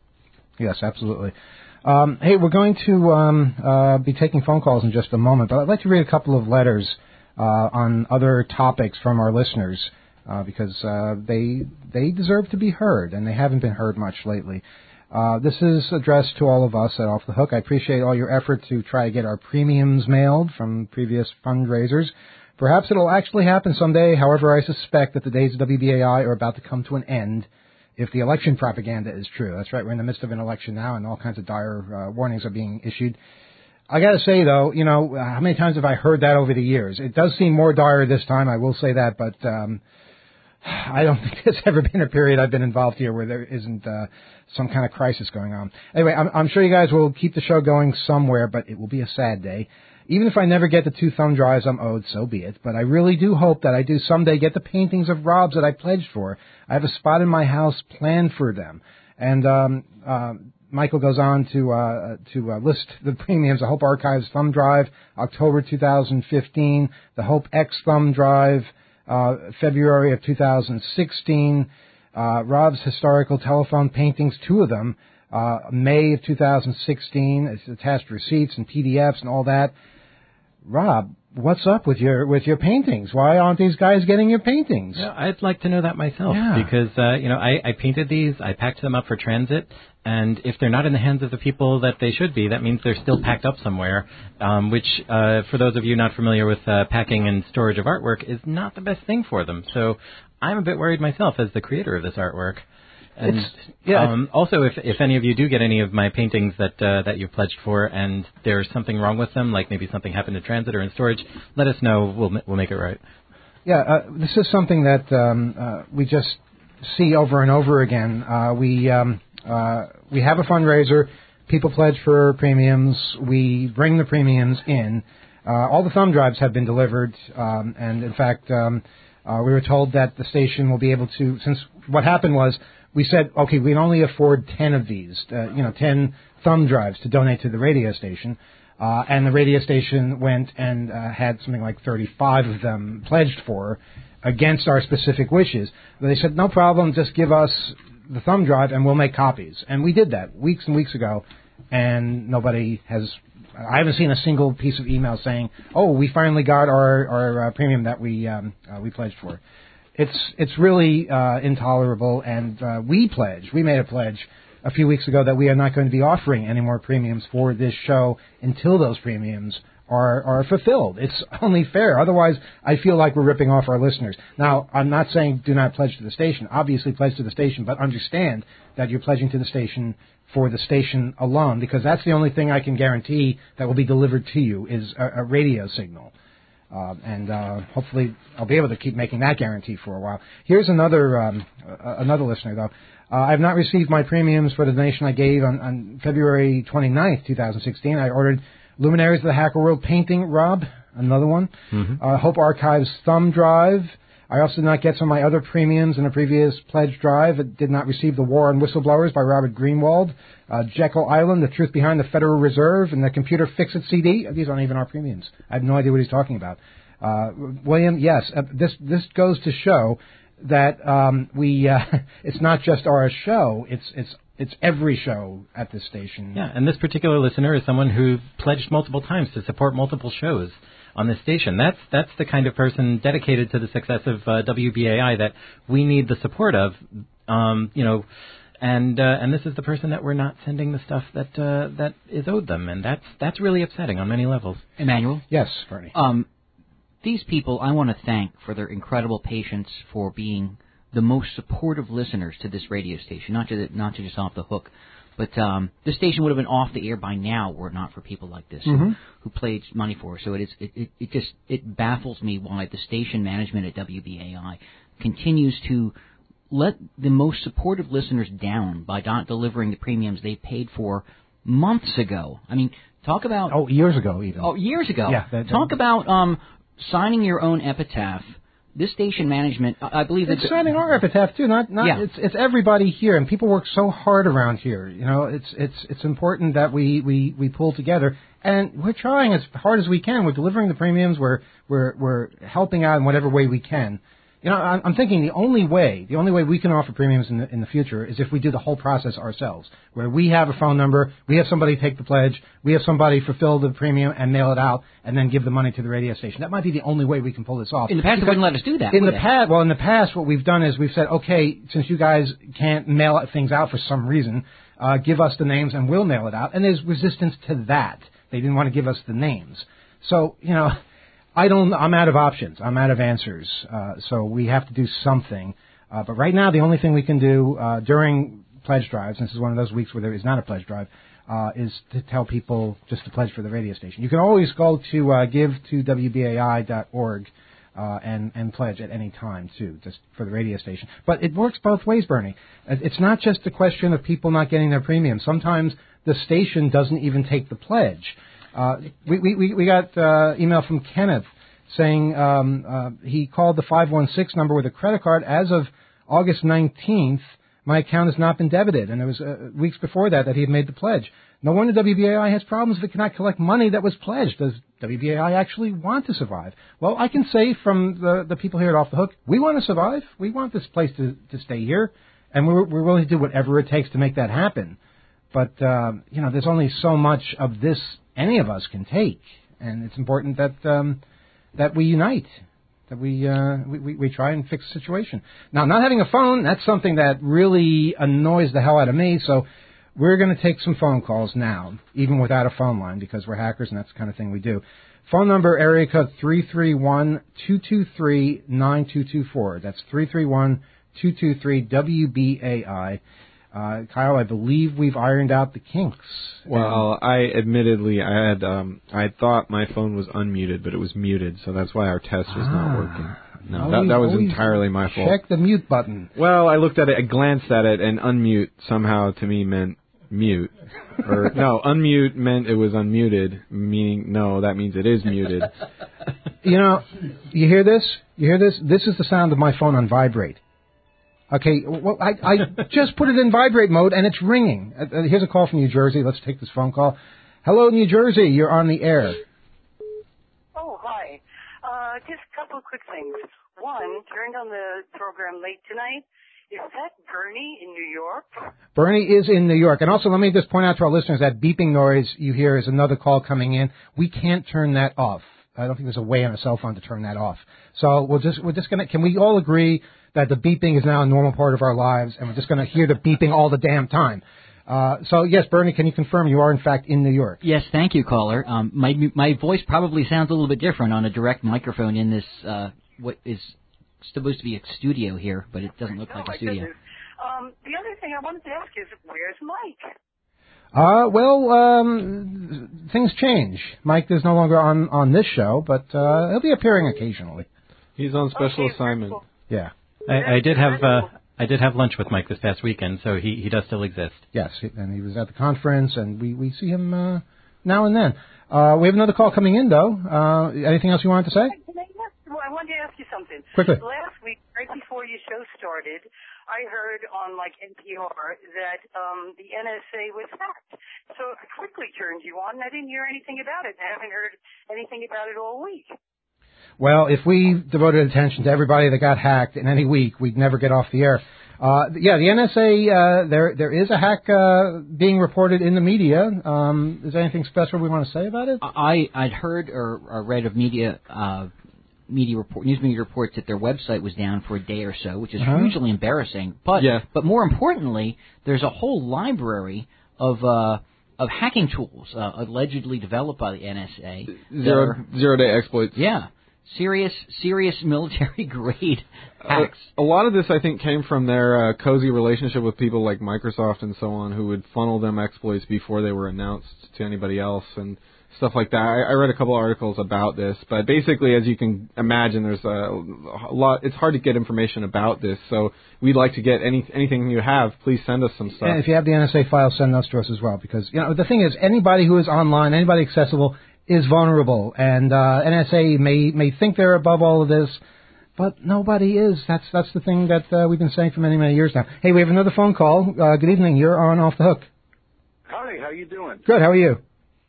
Yes, absolutely. Um, hey, we're going to um, uh, be taking phone calls in just a moment, but I'd like to read a couple of letters uh, on other topics from our listeners uh, because uh, they they deserve to be heard, and they haven't been heard much lately. Uh, this is addressed to all of us at Off the Hook. I appreciate all your effort to try to get our premiums mailed from previous fundraisers. Perhaps it'll actually happen someday. However, I suspect that the days of W B A I are about to come to an end if the election propaganda is true. That's right. We're in the midst of an election now, and all kinds of dire uh, warnings are being issued. I got to say, though, you know, how many times have I heard that over the years? It does seem more dire this time, I will say that, but um, I don't think there's ever been a period I've been involved here where there isn't uh, some kind of crisis going on. Anyway, I'm, I'm sure you guys will keep the show going somewhere, but it will be a sad day. Even if I never get the two thumb drives I'm owed, so be it. But I really do hope that I do someday get the paintings of Rob's that I pledged for. I have a spot in my house planned for them. And um, uh, Michael goes on to uh, to uh, list the premiums. The Hope Archives thumb drive, October two thousand fifteen. The Hope X thumb drive, uh, February of two thousand sixteen. Uh, Rob's historical telephone paintings, two of them, uh, May of two thousand sixteen. It's attached receipts and P D Fs and all that. Rob, what's up with your with your paintings? Why aren't these guys getting your paintings? Yeah, I'd like to know that myself Yeah. because uh, you know I, I painted these, I packed them up for transit, and if they're not in the hands of the people that they should be, that means they're still packed up somewhere. Um, which, uh, for those of you not familiar with uh, packing and storage of artwork, is not the best thing for them. So I'm a bit worried myself as the creator of this artwork. And It's, yeah, um, also, if if any of you do get any of my paintings that uh, that you've pledged for, and there's something wrong with them, like maybe something happened in transit or in storage, let us know. We'll we'll make it right. Yeah, uh, this is something that um, uh, we just see over and over again. Uh, we um, uh, we have a fundraiser. People pledge for premiums. We bring the premiums in. Uh, all the thumb drives have been delivered, um, and in fact, um, uh, we were told that the station will be able to. Since what happened was, we said, okay, we can only afford ten of these, uh, you know, ten thumb drives to donate to the radio station. Uh, and the radio station went and uh, had something like thirty-five of them pledged for against our specific wishes. But they said, no problem, just give us the thumb drive and we'll make copies. And we did that weeks and weeks ago, and nobody has, I haven't seen a single piece of email saying, oh, we finally got our, our uh, premium that we, um, uh, we pledged for. It's it's really uh, intolerable, and uh, we pledged, we made a pledge a few weeks ago that we are not going to be offering any more premiums for this show until those premiums are, are fulfilled. It's only fair. Otherwise, I feel like we're ripping off our listeners. Now, I'm not saying do not pledge to the station. Obviously, pledge to the station, but understand that you're pledging to the station for the station alone, because that's the only thing I can guarantee that will be delivered to you is a, a radio signal. Uh, and uh, hopefully I'll be able to keep making that guarantee for a while. Here's another um, uh, another listener, though. Uh, I have not received my premiums for the donation I gave on, on February twenty-ninth, twenty sixteen. I ordered Luminaries of the Hacker World painting, Rob, another one. Mm-hmm. Uh, Hope Archives thumb drive. I also did not get some of my other premiums in a previous pledge drive. I did not receive The War on Whistleblowers by Robert Greenwald, uh, Jekyll Island, The Truth Behind the Federal Reserve, and the Computer Fix-It C D. These aren't even our premiums. I have no idea what he's talking about. Uh, William, yes, uh, this this goes to show that um, we uh, it's not just our show, it's it's it's every show at this station. Yeah, and this particular listener is someone who pledged multiple times to support multiple shows on this station. That's that's the kind of person dedicated to the success of uh, W B A I that we need the support of. Um, you know, and uh, and this is the person that we're not sending the stuff that uh, that is owed them, and that's that's really upsetting on many levels. Emmanuel? Yes, Bernie. Um, these people I want to thank for their incredible patience, for being the most supportive listeners to this radio station, not to the, not to just off the hook. But um, the station would have been off the air by now were it not for people like this mm-hmm. who, who played money for us. So it is it, it, it just it baffles me why the station management at W B A I continues to let the most supportive listeners down by not delivering the premiums they paid for months ago. I mean, talk about oh years ago even. Oh, years ago. Yeah. That, that, talk about um, signing your own epitaph. This station management, I believe it's that signing our epitaph too. Not, not. Yeah. It's it's everybody here, and people work so hard around here. You know, it's it's it's important that we, we, we pull together, and we're trying as hard as we can. We're delivering the premiums. We're we're we're helping out in whatever way we can. You know, I'm, I'm thinking the only way, the only way we can offer premiums in the, in the future is if we do the whole process ourselves, where we have a phone number, we have somebody take the pledge, we have somebody fulfill the premium and mail it out, and then give the money to the radio station. That might be the only way we can pull this off. in the past they wouldn't let us do that. In the would they? past, well, in the past, what we've done is we've said, okay, since you guys can't mail things out for some reason, uh, give us the names and we'll mail it out. And there's resistance to that. They didn't want to give us the names. So, you know, I don't. I'm out of options. I'm out of answers. Uh, so we have to do something. Uh, but right now, the only thing we can do uh, during pledge drives, and this is one of those weeks where there is not a pledge drive, uh, is to tell people just to pledge for the radio station. You can always go to uh, give to W B A I dot org uh, and, and pledge at any time, too, just for the radio station. But it works both ways, Bernie. It's not just a question of people not getting their premium. Sometimes the station doesn't even take the pledge. Uh, we, we, we got uh, email from Kenneth saying um, uh, he called the five one six number with a credit card. As of August nineteenth, my account has not been debited. And it was uh, weeks before that that he had made the pledge. No wonder W B A I has problems if it cannot collect money that was pledged. Does W B A I actually want to survive? Well, I can say from the, the people here at Off the Hook, we want to survive. We want this place to, to stay here. And we're, we're willing to do whatever it takes to make that happen. But, uh, you know, there's only so much of this any of us can take, and it's important that um, that we unite, that we, uh, we, we we try and fix the situation. Now, not having a phone, that's something that really annoys the hell out of me, so we're going to take some phone calls now, even without a phone line, because we're hackers and that's the kind of thing we do. Phone number, area code three three one, two two three, nine two two four. That's three three one, two two three, W B A I. Uh, Kyle, I believe we've ironed out the kinks. Well, I admittedly, I had, um, I thought my phone was unmuted, but it was muted, so that's why our test was ah, not working. No, always, that, that was entirely my fault. Check the mute button. Well, I looked at it, I glanced at it, and unmute somehow to me meant mute. Or, no, unmute meant it was unmuted, meaning, no, that means it is muted. You know, you hear this? You hear this? This is the sound of my phone on vibrate. Okay, well, I, I just put it in vibrate mode, and it's ringing. Uh, here's a call from New Jersey. Let's take this phone call. Hello, New Jersey. You're on the air. Oh, hi. Uh, just a couple of quick things. One, turned on the program late tonight. Is that Bernie in New York? Bernie is in New York. And also, let me just point out to our listeners that beeping noise you hear is another call coming in. We can't turn that off. I don't think there's a way on a cell phone to turn that off. So we'll just, we're just going to, can we all agree that the beeping is now a normal part of our lives, and we're just going to hear the beeping all the damn time? Uh, so, yes, Bernie, can you confirm you are, in fact, in New York? Yes, thank you, caller. Um, my my voice probably sounds a little bit different on a direct microphone in this, uh, what is supposed to be a studio here, but it doesn't look oh, like my a studio. Goodness. Um, the other thing I wanted to ask is, where's Mike? Uh, well, um, things change. Mike is no longer on, on this show, but uh, he'll be appearing occasionally. He's on special okay, assignment. cool. Yeah. I, I did have uh, I did have lunch with Mike this past weekend, so he, he does still exist. Yes, and he was at the conference, and we, we see him uh, now and then. Uh, we have another call coming in, though. Uh, anything else you wanted to say? Well, I wanted to ask you something. Quickly. Last week, right before your show started, I heard on like N P R that um, the N S A was hacked. So I quickly turned you on, and I didn't hear anything about it. I haven't heard anything about it all week. Well, if we devoted attention to everybody that got hacked in any week, we'd never get off the air. Uh, yeah, the N S A, uh, there there is a hack uh, being reported in the media. Um, is there anything special we want to say about it? I I'd heard or, or read of media uh, media report, news media reports that their website was down for a day or so, which is uh-huh. hugely embarrassing. But yeah. but more importantly, there's a whole library of uh, of hacking tools uh, allegedly developed by the N S A. Zero are, zero day exploits. Yeah. Serious, serious military-grade hacks. Uh, a lot of this, I think, came from their uh, cozy relationship with people like Microsoft and so on, who would funnel them exploits before they were announced to anybody else and stuff like that. I, I read a couple articles about this, but basically, as you can imagine, there's a, a lot. It's hard to get information about this, so we'd like to get any anything you have. Please send us some stuff. And if you have the N S A files, send those to us as well, because you know the thing is, anybody who is online, anybody accessible, is vulnerable, and uh, N S A may may think they're above all of this, but nobody is. That's that's the thing that uh, we've been saying for many, many years now. Hey, we have another phone call. Uh, good evening. You're on Off the Hook. Hi, how you doing? Good. How are you?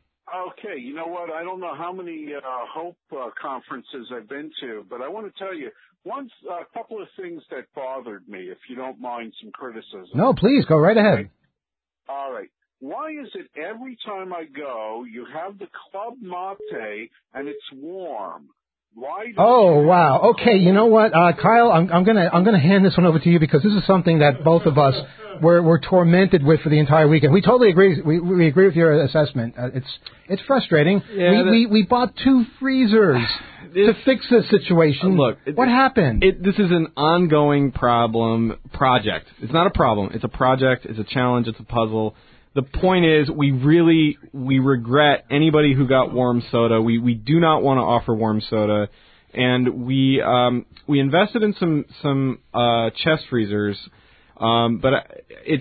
Okay, you know what? I don't know how many uh, Hope uh, conferences I've been to, but I want to tell you once a uh, couple of things that bothered me, if you don't mind some criticism. No, please, go right ahead. Okay. All right. Why is it every time I go, you have the Club Mate and it's warm? Why? Oh wow. Okay. You know what, uh, Kyle? I'm, I'm gonna I'm gonna hand this one over to you because this is something that both of us were, were tormented with for the entire weekend. We totally agree. We we agree with your assessment. Uh, it's it's frustrating. Yeah, we, that, we we bought two freezers. to fix this situation. Look, it, what happened? It, this is an ongoing problem project. It's not a problem. It's a project. It's a challenge. It's a puzzle. The point is, we really we regret anybody who got warm soda. We we do not want to offer warm soda, and we um, we invested in some some uh, chest freezers, um, but it's.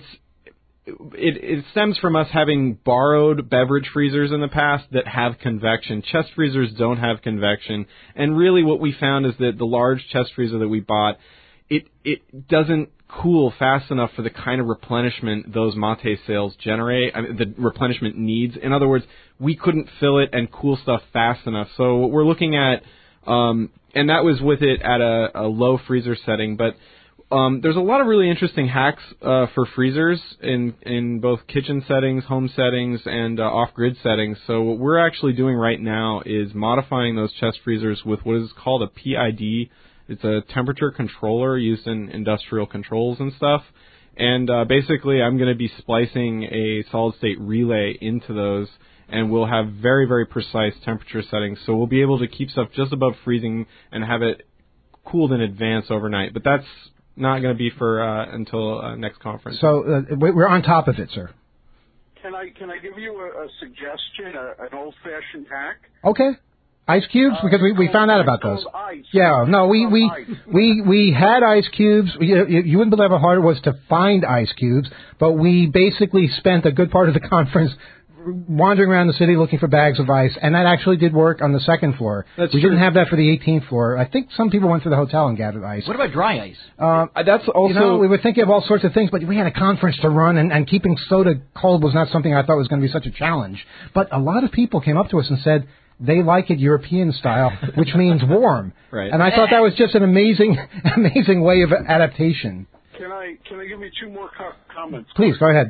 It, it stems from us having borrowed beverage freezers in the past that have convection. Chest freezers don't have convection. And really what we found is that the large chest freezer that we bought, it, it doesn't cool fast enough for the kind of replenishment those mate sales generate, I mean, the replenishment needs. In other words, we couldn't fill it and cool stuff fast enough. So what we're looking at, um, and that was with it at a, a low freezer setting, but Um, there's a lot of really interesting hacks uh, for freezers in in both kitchen settings, home settings, and uh, off-grid settings. So what we're actually doing right now is modifying those chest freezers with what is called a P I D. It's a temperature controller used in industrial controls and stuff. And uh, basically, I'm going to be splicing a solid-state relay into those, and we'll have very, very precise temperature settings. So we'll be able to keep stuff just above freezing and have it cooled in advance overnight. But that's not going to be for uh, until uh, next conference. So uh, we're on top of it, sir. Can I can I give you a, a suggestion, a, an old-fashioned hack? Okay. Ice cubes, Uh, because we, we called, found out about those. Ice. Yeah, no, we It's we, ice. we we had ice cubes. You, you wouldn't believe how hard it was to find ice cubes, but we basically spent a good part of the conference wandering around the city looking for bags of ice, and that actually did work on the second floor. That's we true. didn't have that for the eighteenth floor. I think some people went to the hotel and gathered ice. What about dry ice? Uh, That's also... you know, we were thinking of all sorts of things, but we had a conference to run, and, and keeping soda cold was not something I thought was going to be such a challenge. But a lot of people came up to us and said they like it European style, which means warm. Right. And I thought that was just an amazing, amazing way of adaptation. Can I can I give you two more co- comments? Please, go ahead.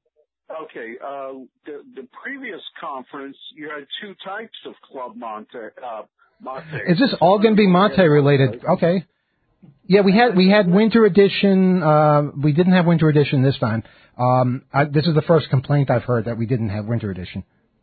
Okay. Uh, the the previous conference, you had two types of Club Monte. Uh, Mate. Is this all going to be Mate related? Okay. Yeah, we had we had winter edition. Uh, we didn't have winter edition this time. Um, I, this is the first complaint I've heard that we didn't have winter edition.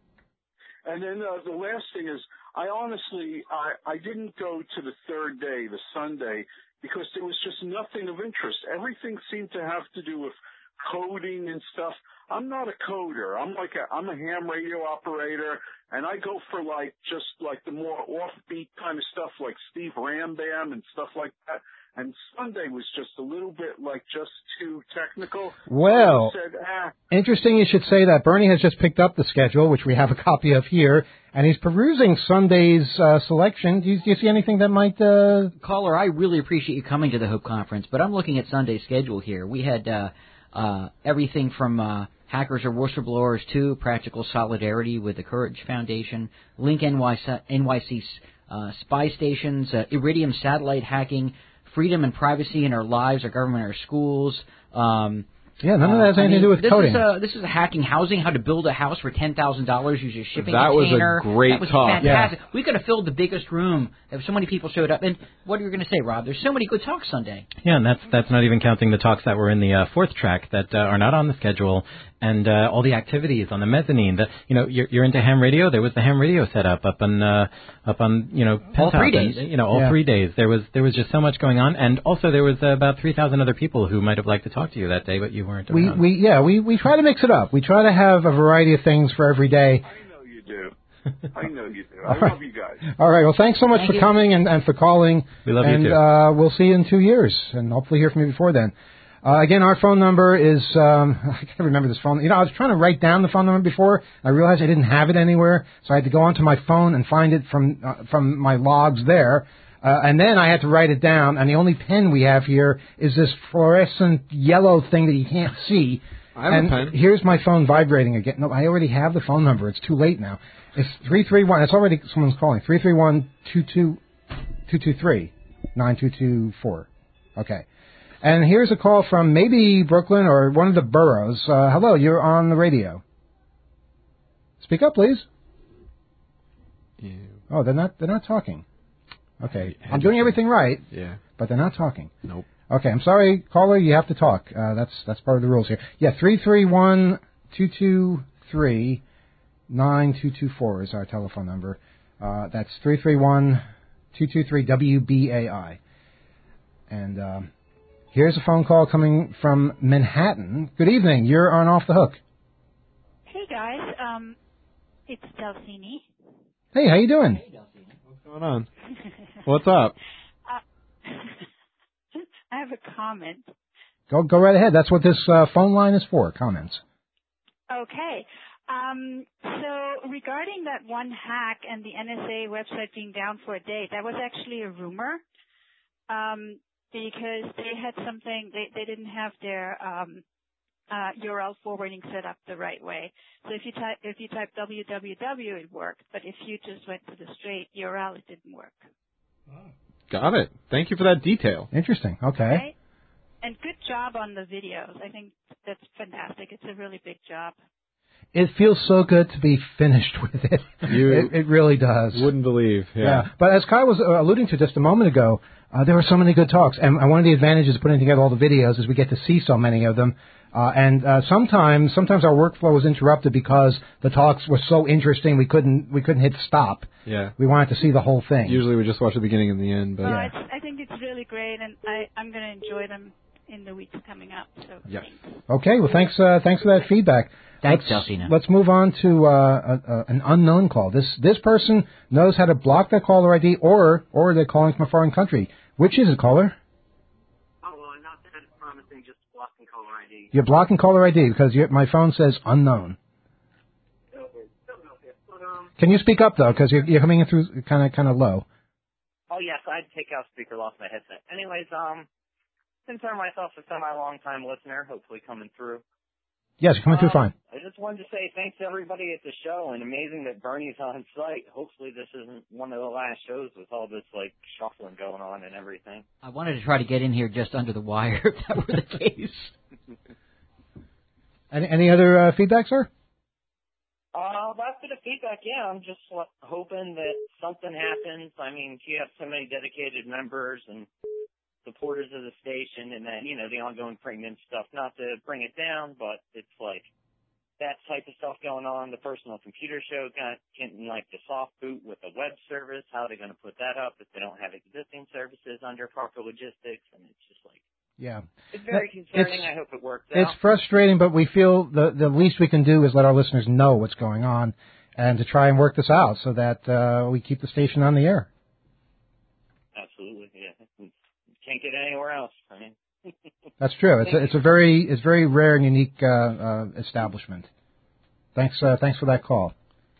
And then uh, the last thing is, I honestly I I didn't go to the third day, the Sunday, because there was just nothing of interest. Everything seemed to have to do with coding and stuff. I'm not a coder. I'm like a I'm a ham radio operator, and I go for like just like the more offbeat kind of stuff, like Steve Rambam and stuff like that. And Sunday was just a little bit like just too technical. Well, I said, ah. Interesting you should say that. Bernie has just picked up the schedule, which we have a copy of here, and he's perusing Sunday's uh, selection. Do you, do you see anything that might... Uh... Caller, I really appreciate you coming to the Hope Conference, but I'm looking at Sunday's schedule here. We had uh, uh, everything from... Uh, Hackers are Whistleblowers two, Practical Solidarity with the Courage Foundation, Link N Y C, N Y C uh, Spy Stations, uh, Iridium Satellite Hacking, Freedom and Privacy in Our Lives, Our Government, Our Schools. Um, yeah, none of that has uh, anything I mean, to do with this coding. Is a, this is a hacking housing, how to build a house for ten thousand dollars, use a shipping that container. That was a great that was talk. fantastic. Yeah. We could have filled the biggest room. If so many people showed up. And what are you going to say, Rob? There's so many good talks Sunday. Yeah, and that's that's not even counting the talks that were in the uh, fourth track that uh, are not on the schedule, and uh, all the activities on the mezzanine. That you know, you're, you're into ham radio. There was the ham radio set up up on uh, up on you know all Penthouse, three days. And, you know, all yeah. three days. There was there was just so much going on, and also there was uh, about three thousand other people who might have liked to talk to you that day, but you weren't We around. we yeah we we try to mix it up. We try to have a variety of things for every day. I know you do. I know you do. I love you guys. All right. Well, thanks so much Thank for you. coming and, and for calling. We love and, you too. And uh, we'll see you in two years, and hopefully hear from you before then. Uh, again, our phone number is, um, I can't remember this phone. You know, I was trying to write down the phone number before. I realized I didn't have it anywhere, so I had to go onto my phone and find it from uh, from my logs there. Uh, and then I had to write it down, and the only pen we have here is this fluorescent yellow thing that you can't see. I have and a pen. Here's my phone vibrating again. No, I already have the phone number. It's too late now. It's three three one. It's already someone's calling. three three one, two two two three, nine two two four. Okay. And here's a call from maybe Brooklyn or one of the boroughs. Uh, hello, you're on the radio. Speak up, please. Yeah. Oh, they're not. They're not talking. Okay, I'm doing everything right. Yeah. But they're not talking. Nope. Okay, I'm sorry, caller. You have to talk. Uh, that's that's part of the rules here. Yeah, three three one two two three nine two two four is our telephone number. Uh, that's three three one two two three W B A I. And um, here's a phone call coming from Manhattan. Good evening. You're on Off the Hook. Hey, guys. Um, it's Delphine. Hey, how you doing? What's going on? What's up? Uh, I have a comment. Go go right ahead. That's what this uh, phone line is for, comments. Okay. Um, so regarding that one hack and the N S A website being down for a day, that was actually a rumor um, because they had something, they, they didn't have their um, uh, U R L forwarding set up the right way. So if you type if you type www, it worked, but if you just went to the straight U R L, it didn't work. Got it. Thank you for that detail. Interesting. Okay. Right? And good job on the videos. I think that's fantastic. It's a really big job. It feels so good to be finished with it. You it, it really does. Wouldn't believe. Yeah. yeah. But as Kyle was uh, alluding to just a moment ago, uh, there were so many good talks. And uh, one of the advantages of putting together all the videos is we get to see so many of them. Uh, and uh, sometimes, sometimes our workflow was interrupted because the talks were so interesting we couldn't we couldn't hit stop. Yeah. We wanted to see the whole thing. Usually we just watch the beginning and the end. But Well, yeah. it's, I think it's really great, and I, I'm going to enjoy them in the weeks coming up. So Yes. thanks. Okay. Well, thanks. Uh, thanks for that feedback. Thanks, let's, Delphina. Let's move on to uh, a, a, an unknown call. This this person knows how to block their caller I D, or or they're calling from a foreign country. Which is it, caller? Oh, well, not that promising, just blocking caller I D. You're blocking caller I D because you, my phone says unknown. Can you speak up though, because you're, you're coming in through kind of kind of low. Oh, yes, I'd take out speaker, lost my headset. Anyways, um, consider myself a semi-long-time listener, hopefully coming through. Yes, you're coming through Um, fine. I just wanted to say thanks to everybody at the show, and amazing that Bernie's on site. Hopefully this isn't one of the last shows with all this, like, shuffling going on and everything. I wanted to try to get in here just under the wire if that were the case. Any, any other uh, feedback, sir? Uh, that's bit of feedback, yeah. I'm just uh, hoping that something happens. I mean, you have so many dedicated members and supporters of the station, and then, you know, the ongoing premium stuff. Not to bring it down, but it's like that type of stuff going on. The personal computer show got getting like the soft boot with a web service. How are they going to put that up if they don't have existing services under proper logistics? And it's just like, yeah, it's very concerning. I hope it works out. It's frustrating, but we feel the the least we can do is let our listeners know what's going on, and to try and work this out so that uh, we keep the station on the air. Absolutely, yeah. Can't get anywhere else. I mean, that's true. It's a, it's a very it's very rare and unique uh, uh, establishment. Thanks uh, thanks for that call.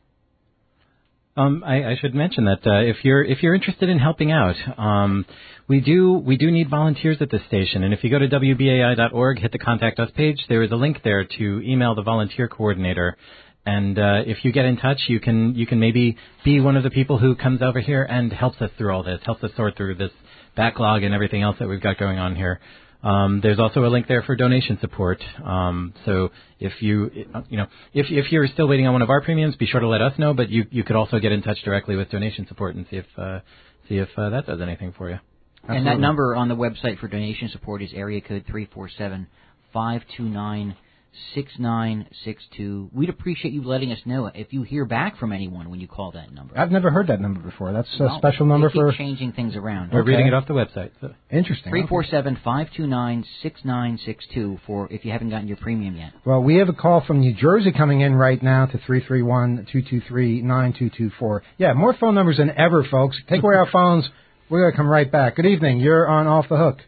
Um, I, I should mention that uh, if you're if you're interested in helping out, um, we do we do need volunteers at this station. And if you go to W B A I dot org, hit the Contact Us page, there is a link there to email the volunteer coordinator. And uh, if you get in touch, you can you can maybe be one of the people who comes over here and helps us through all this, helps us sort through this backlog and everything else that we've got going on here. Um, there's also a link there for donation support. Um, so if you, you know, if if you're still waiting on one of our premiums, be sure to let us know. But you you could also get in touch directly with donation support and see if uh, see if uh, that does anything for you. Absolutely. And that number on the website for donation support is area code three four seven, five two nine, six nine six two. We'd appreciate you letting us know if you hear back from anyone when you call that number. I've never heard that number before. That's a well, special number they keep for changing things around. We're okay. reading it off the website. So. Interesting. Three four seven five two nine six nine six two for if you haven't gotten your premium yet. Well, we have a call from New Jersey coming in right now to three three one, two two three, nine two two four. Yeah, more phone numbers than ever, folks. Take away our phones. We're going to come right back. Good evening. You're on Off the Hook.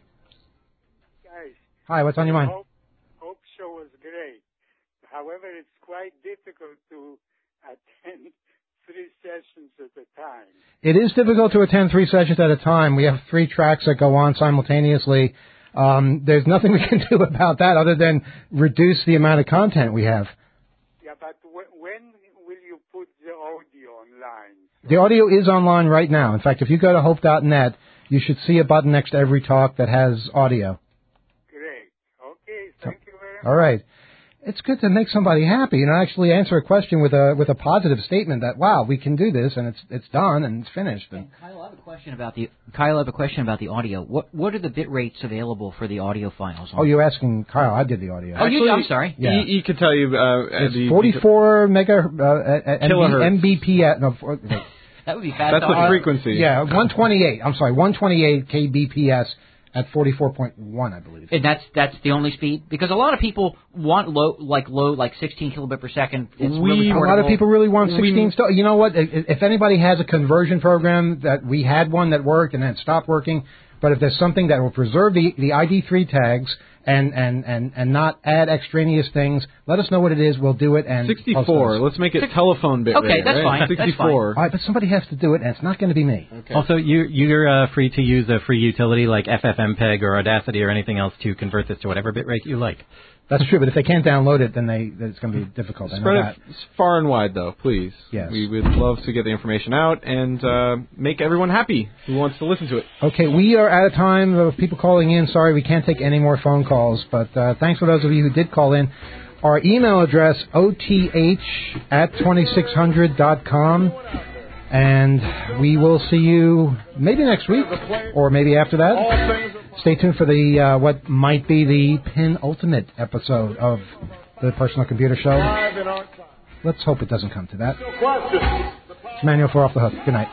Guys. Hi, what's on your mind? Hope, Hope show was great. However, it's quite difficult to attend three sessions at a time. It is difficult to attend three sessions at a time. We have three tracks that go on simultaneously. Um, there's nothing we can do about that other than reduce the amount of content we have. Yeah, but w- when will you put the audio online? The audio is online right now. In fact, if you go to hope dot net, you should see a button next to every talk that has audio. Great. Okay, thank you very much. All right. It's good to make somebody happy and actually answer a question with a with a positive statement that wow, we can do this and it's it's done and it's finished. And Kyle, I have a question about the Kyle. I have a question about the audio. What what are the bit rates available for the audio files? Oh, you're asking Kyle? I did the audio. Oh, you, I'm sorry. Yeah. He, he could tell you. Uh, it's the, forty-four mega uh, kilohertz. M B P S. No, That would be fast. That's the audio. frequency. Yeah, one twenty-eight. I'm sorry, one twenty-eight kbps at forty-four point one, I believe. And that's that's the only speed? Because a lot of people want low, like low, like sixteen kilobit per second. It's we, really a lot of people really want sixteen. Still, you know what? If if anybody has a conversion program, that we had one that worked and then stopped working, but if there's something that will preserve the, the I D three tags and, and, and, and not add extraneous things, let us know what it is. We'll do it. And sixty-four. Let's make it Six, telephone bit. Okay, rate, that's right? fine. sixty-four. That's All right, but somebody has to do it, and it's not going to be me. Okay. Also, you, you're uh, free to use a free utility like F F M P E G or Audacity or anything else to convert this to whatever bitrate you like. That's true, but if they can't download it, then they then it's going to be difficult. I know Spread that. it far and wide, though, please. Yes. We would love to get the information out and uh, make everyone happy who wants to listen to it. Okay, we are out of time of people calling in. Sorry, we can't take any more phone calls, but uh, thanks for those of you who did call in. Our email address, O T H at twenty-six hundred dot com, and we will see you maybe next week or maybe after that. Stay tuned for the uh, what might be the penultimate episode of the Personal Computer Show. Let's hope it doesn't come to that. It's Manuel for Off the Hook. Good night.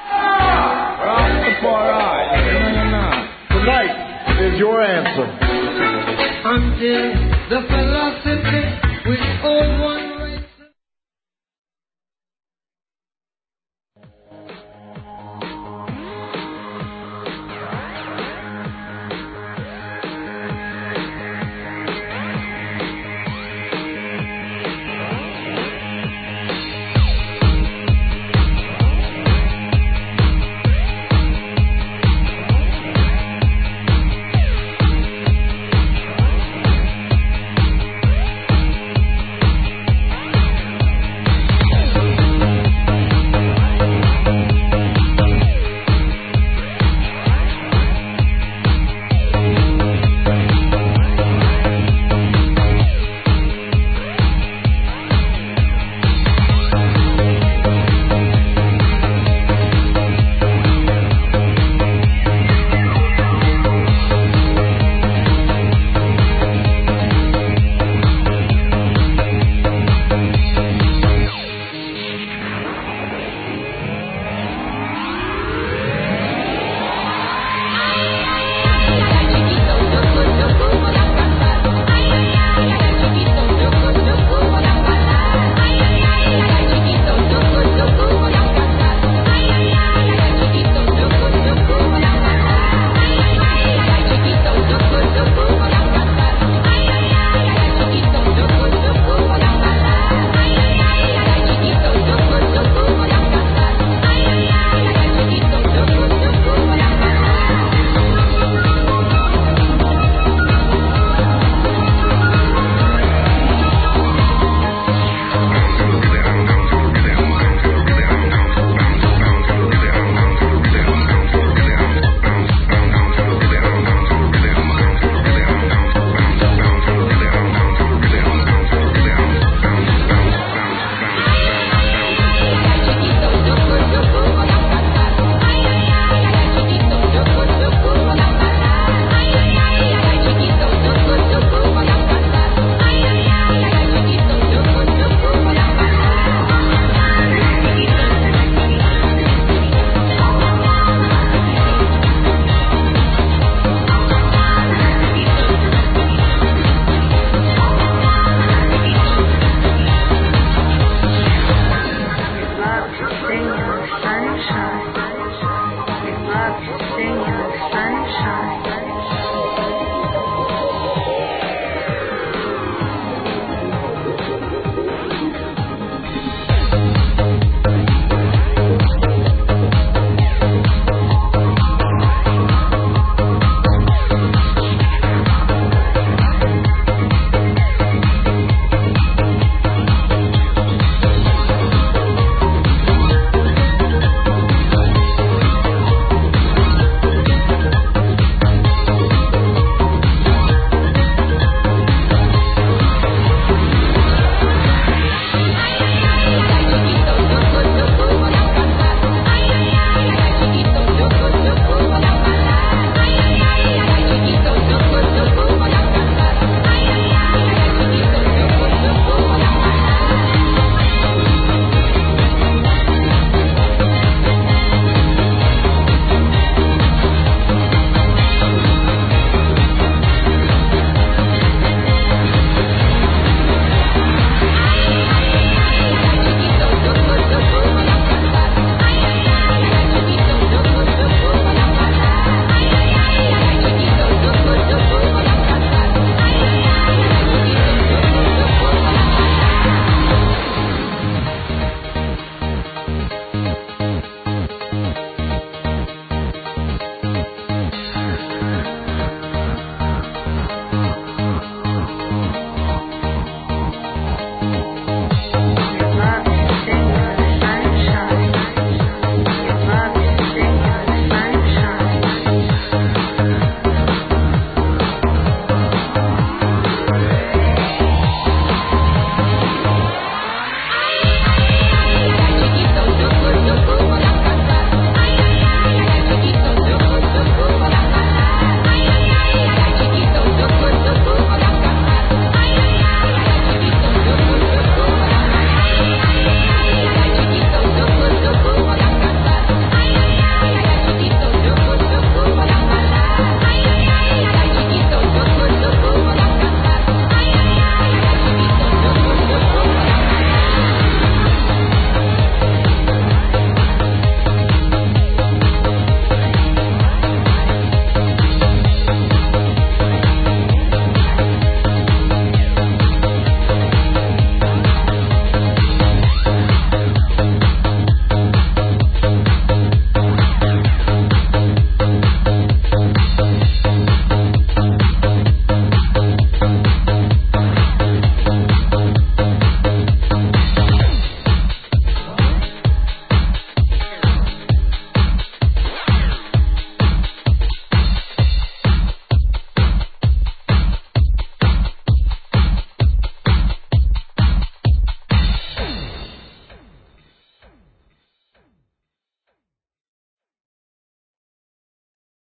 Tonight is your answer. Until the philosophy which old one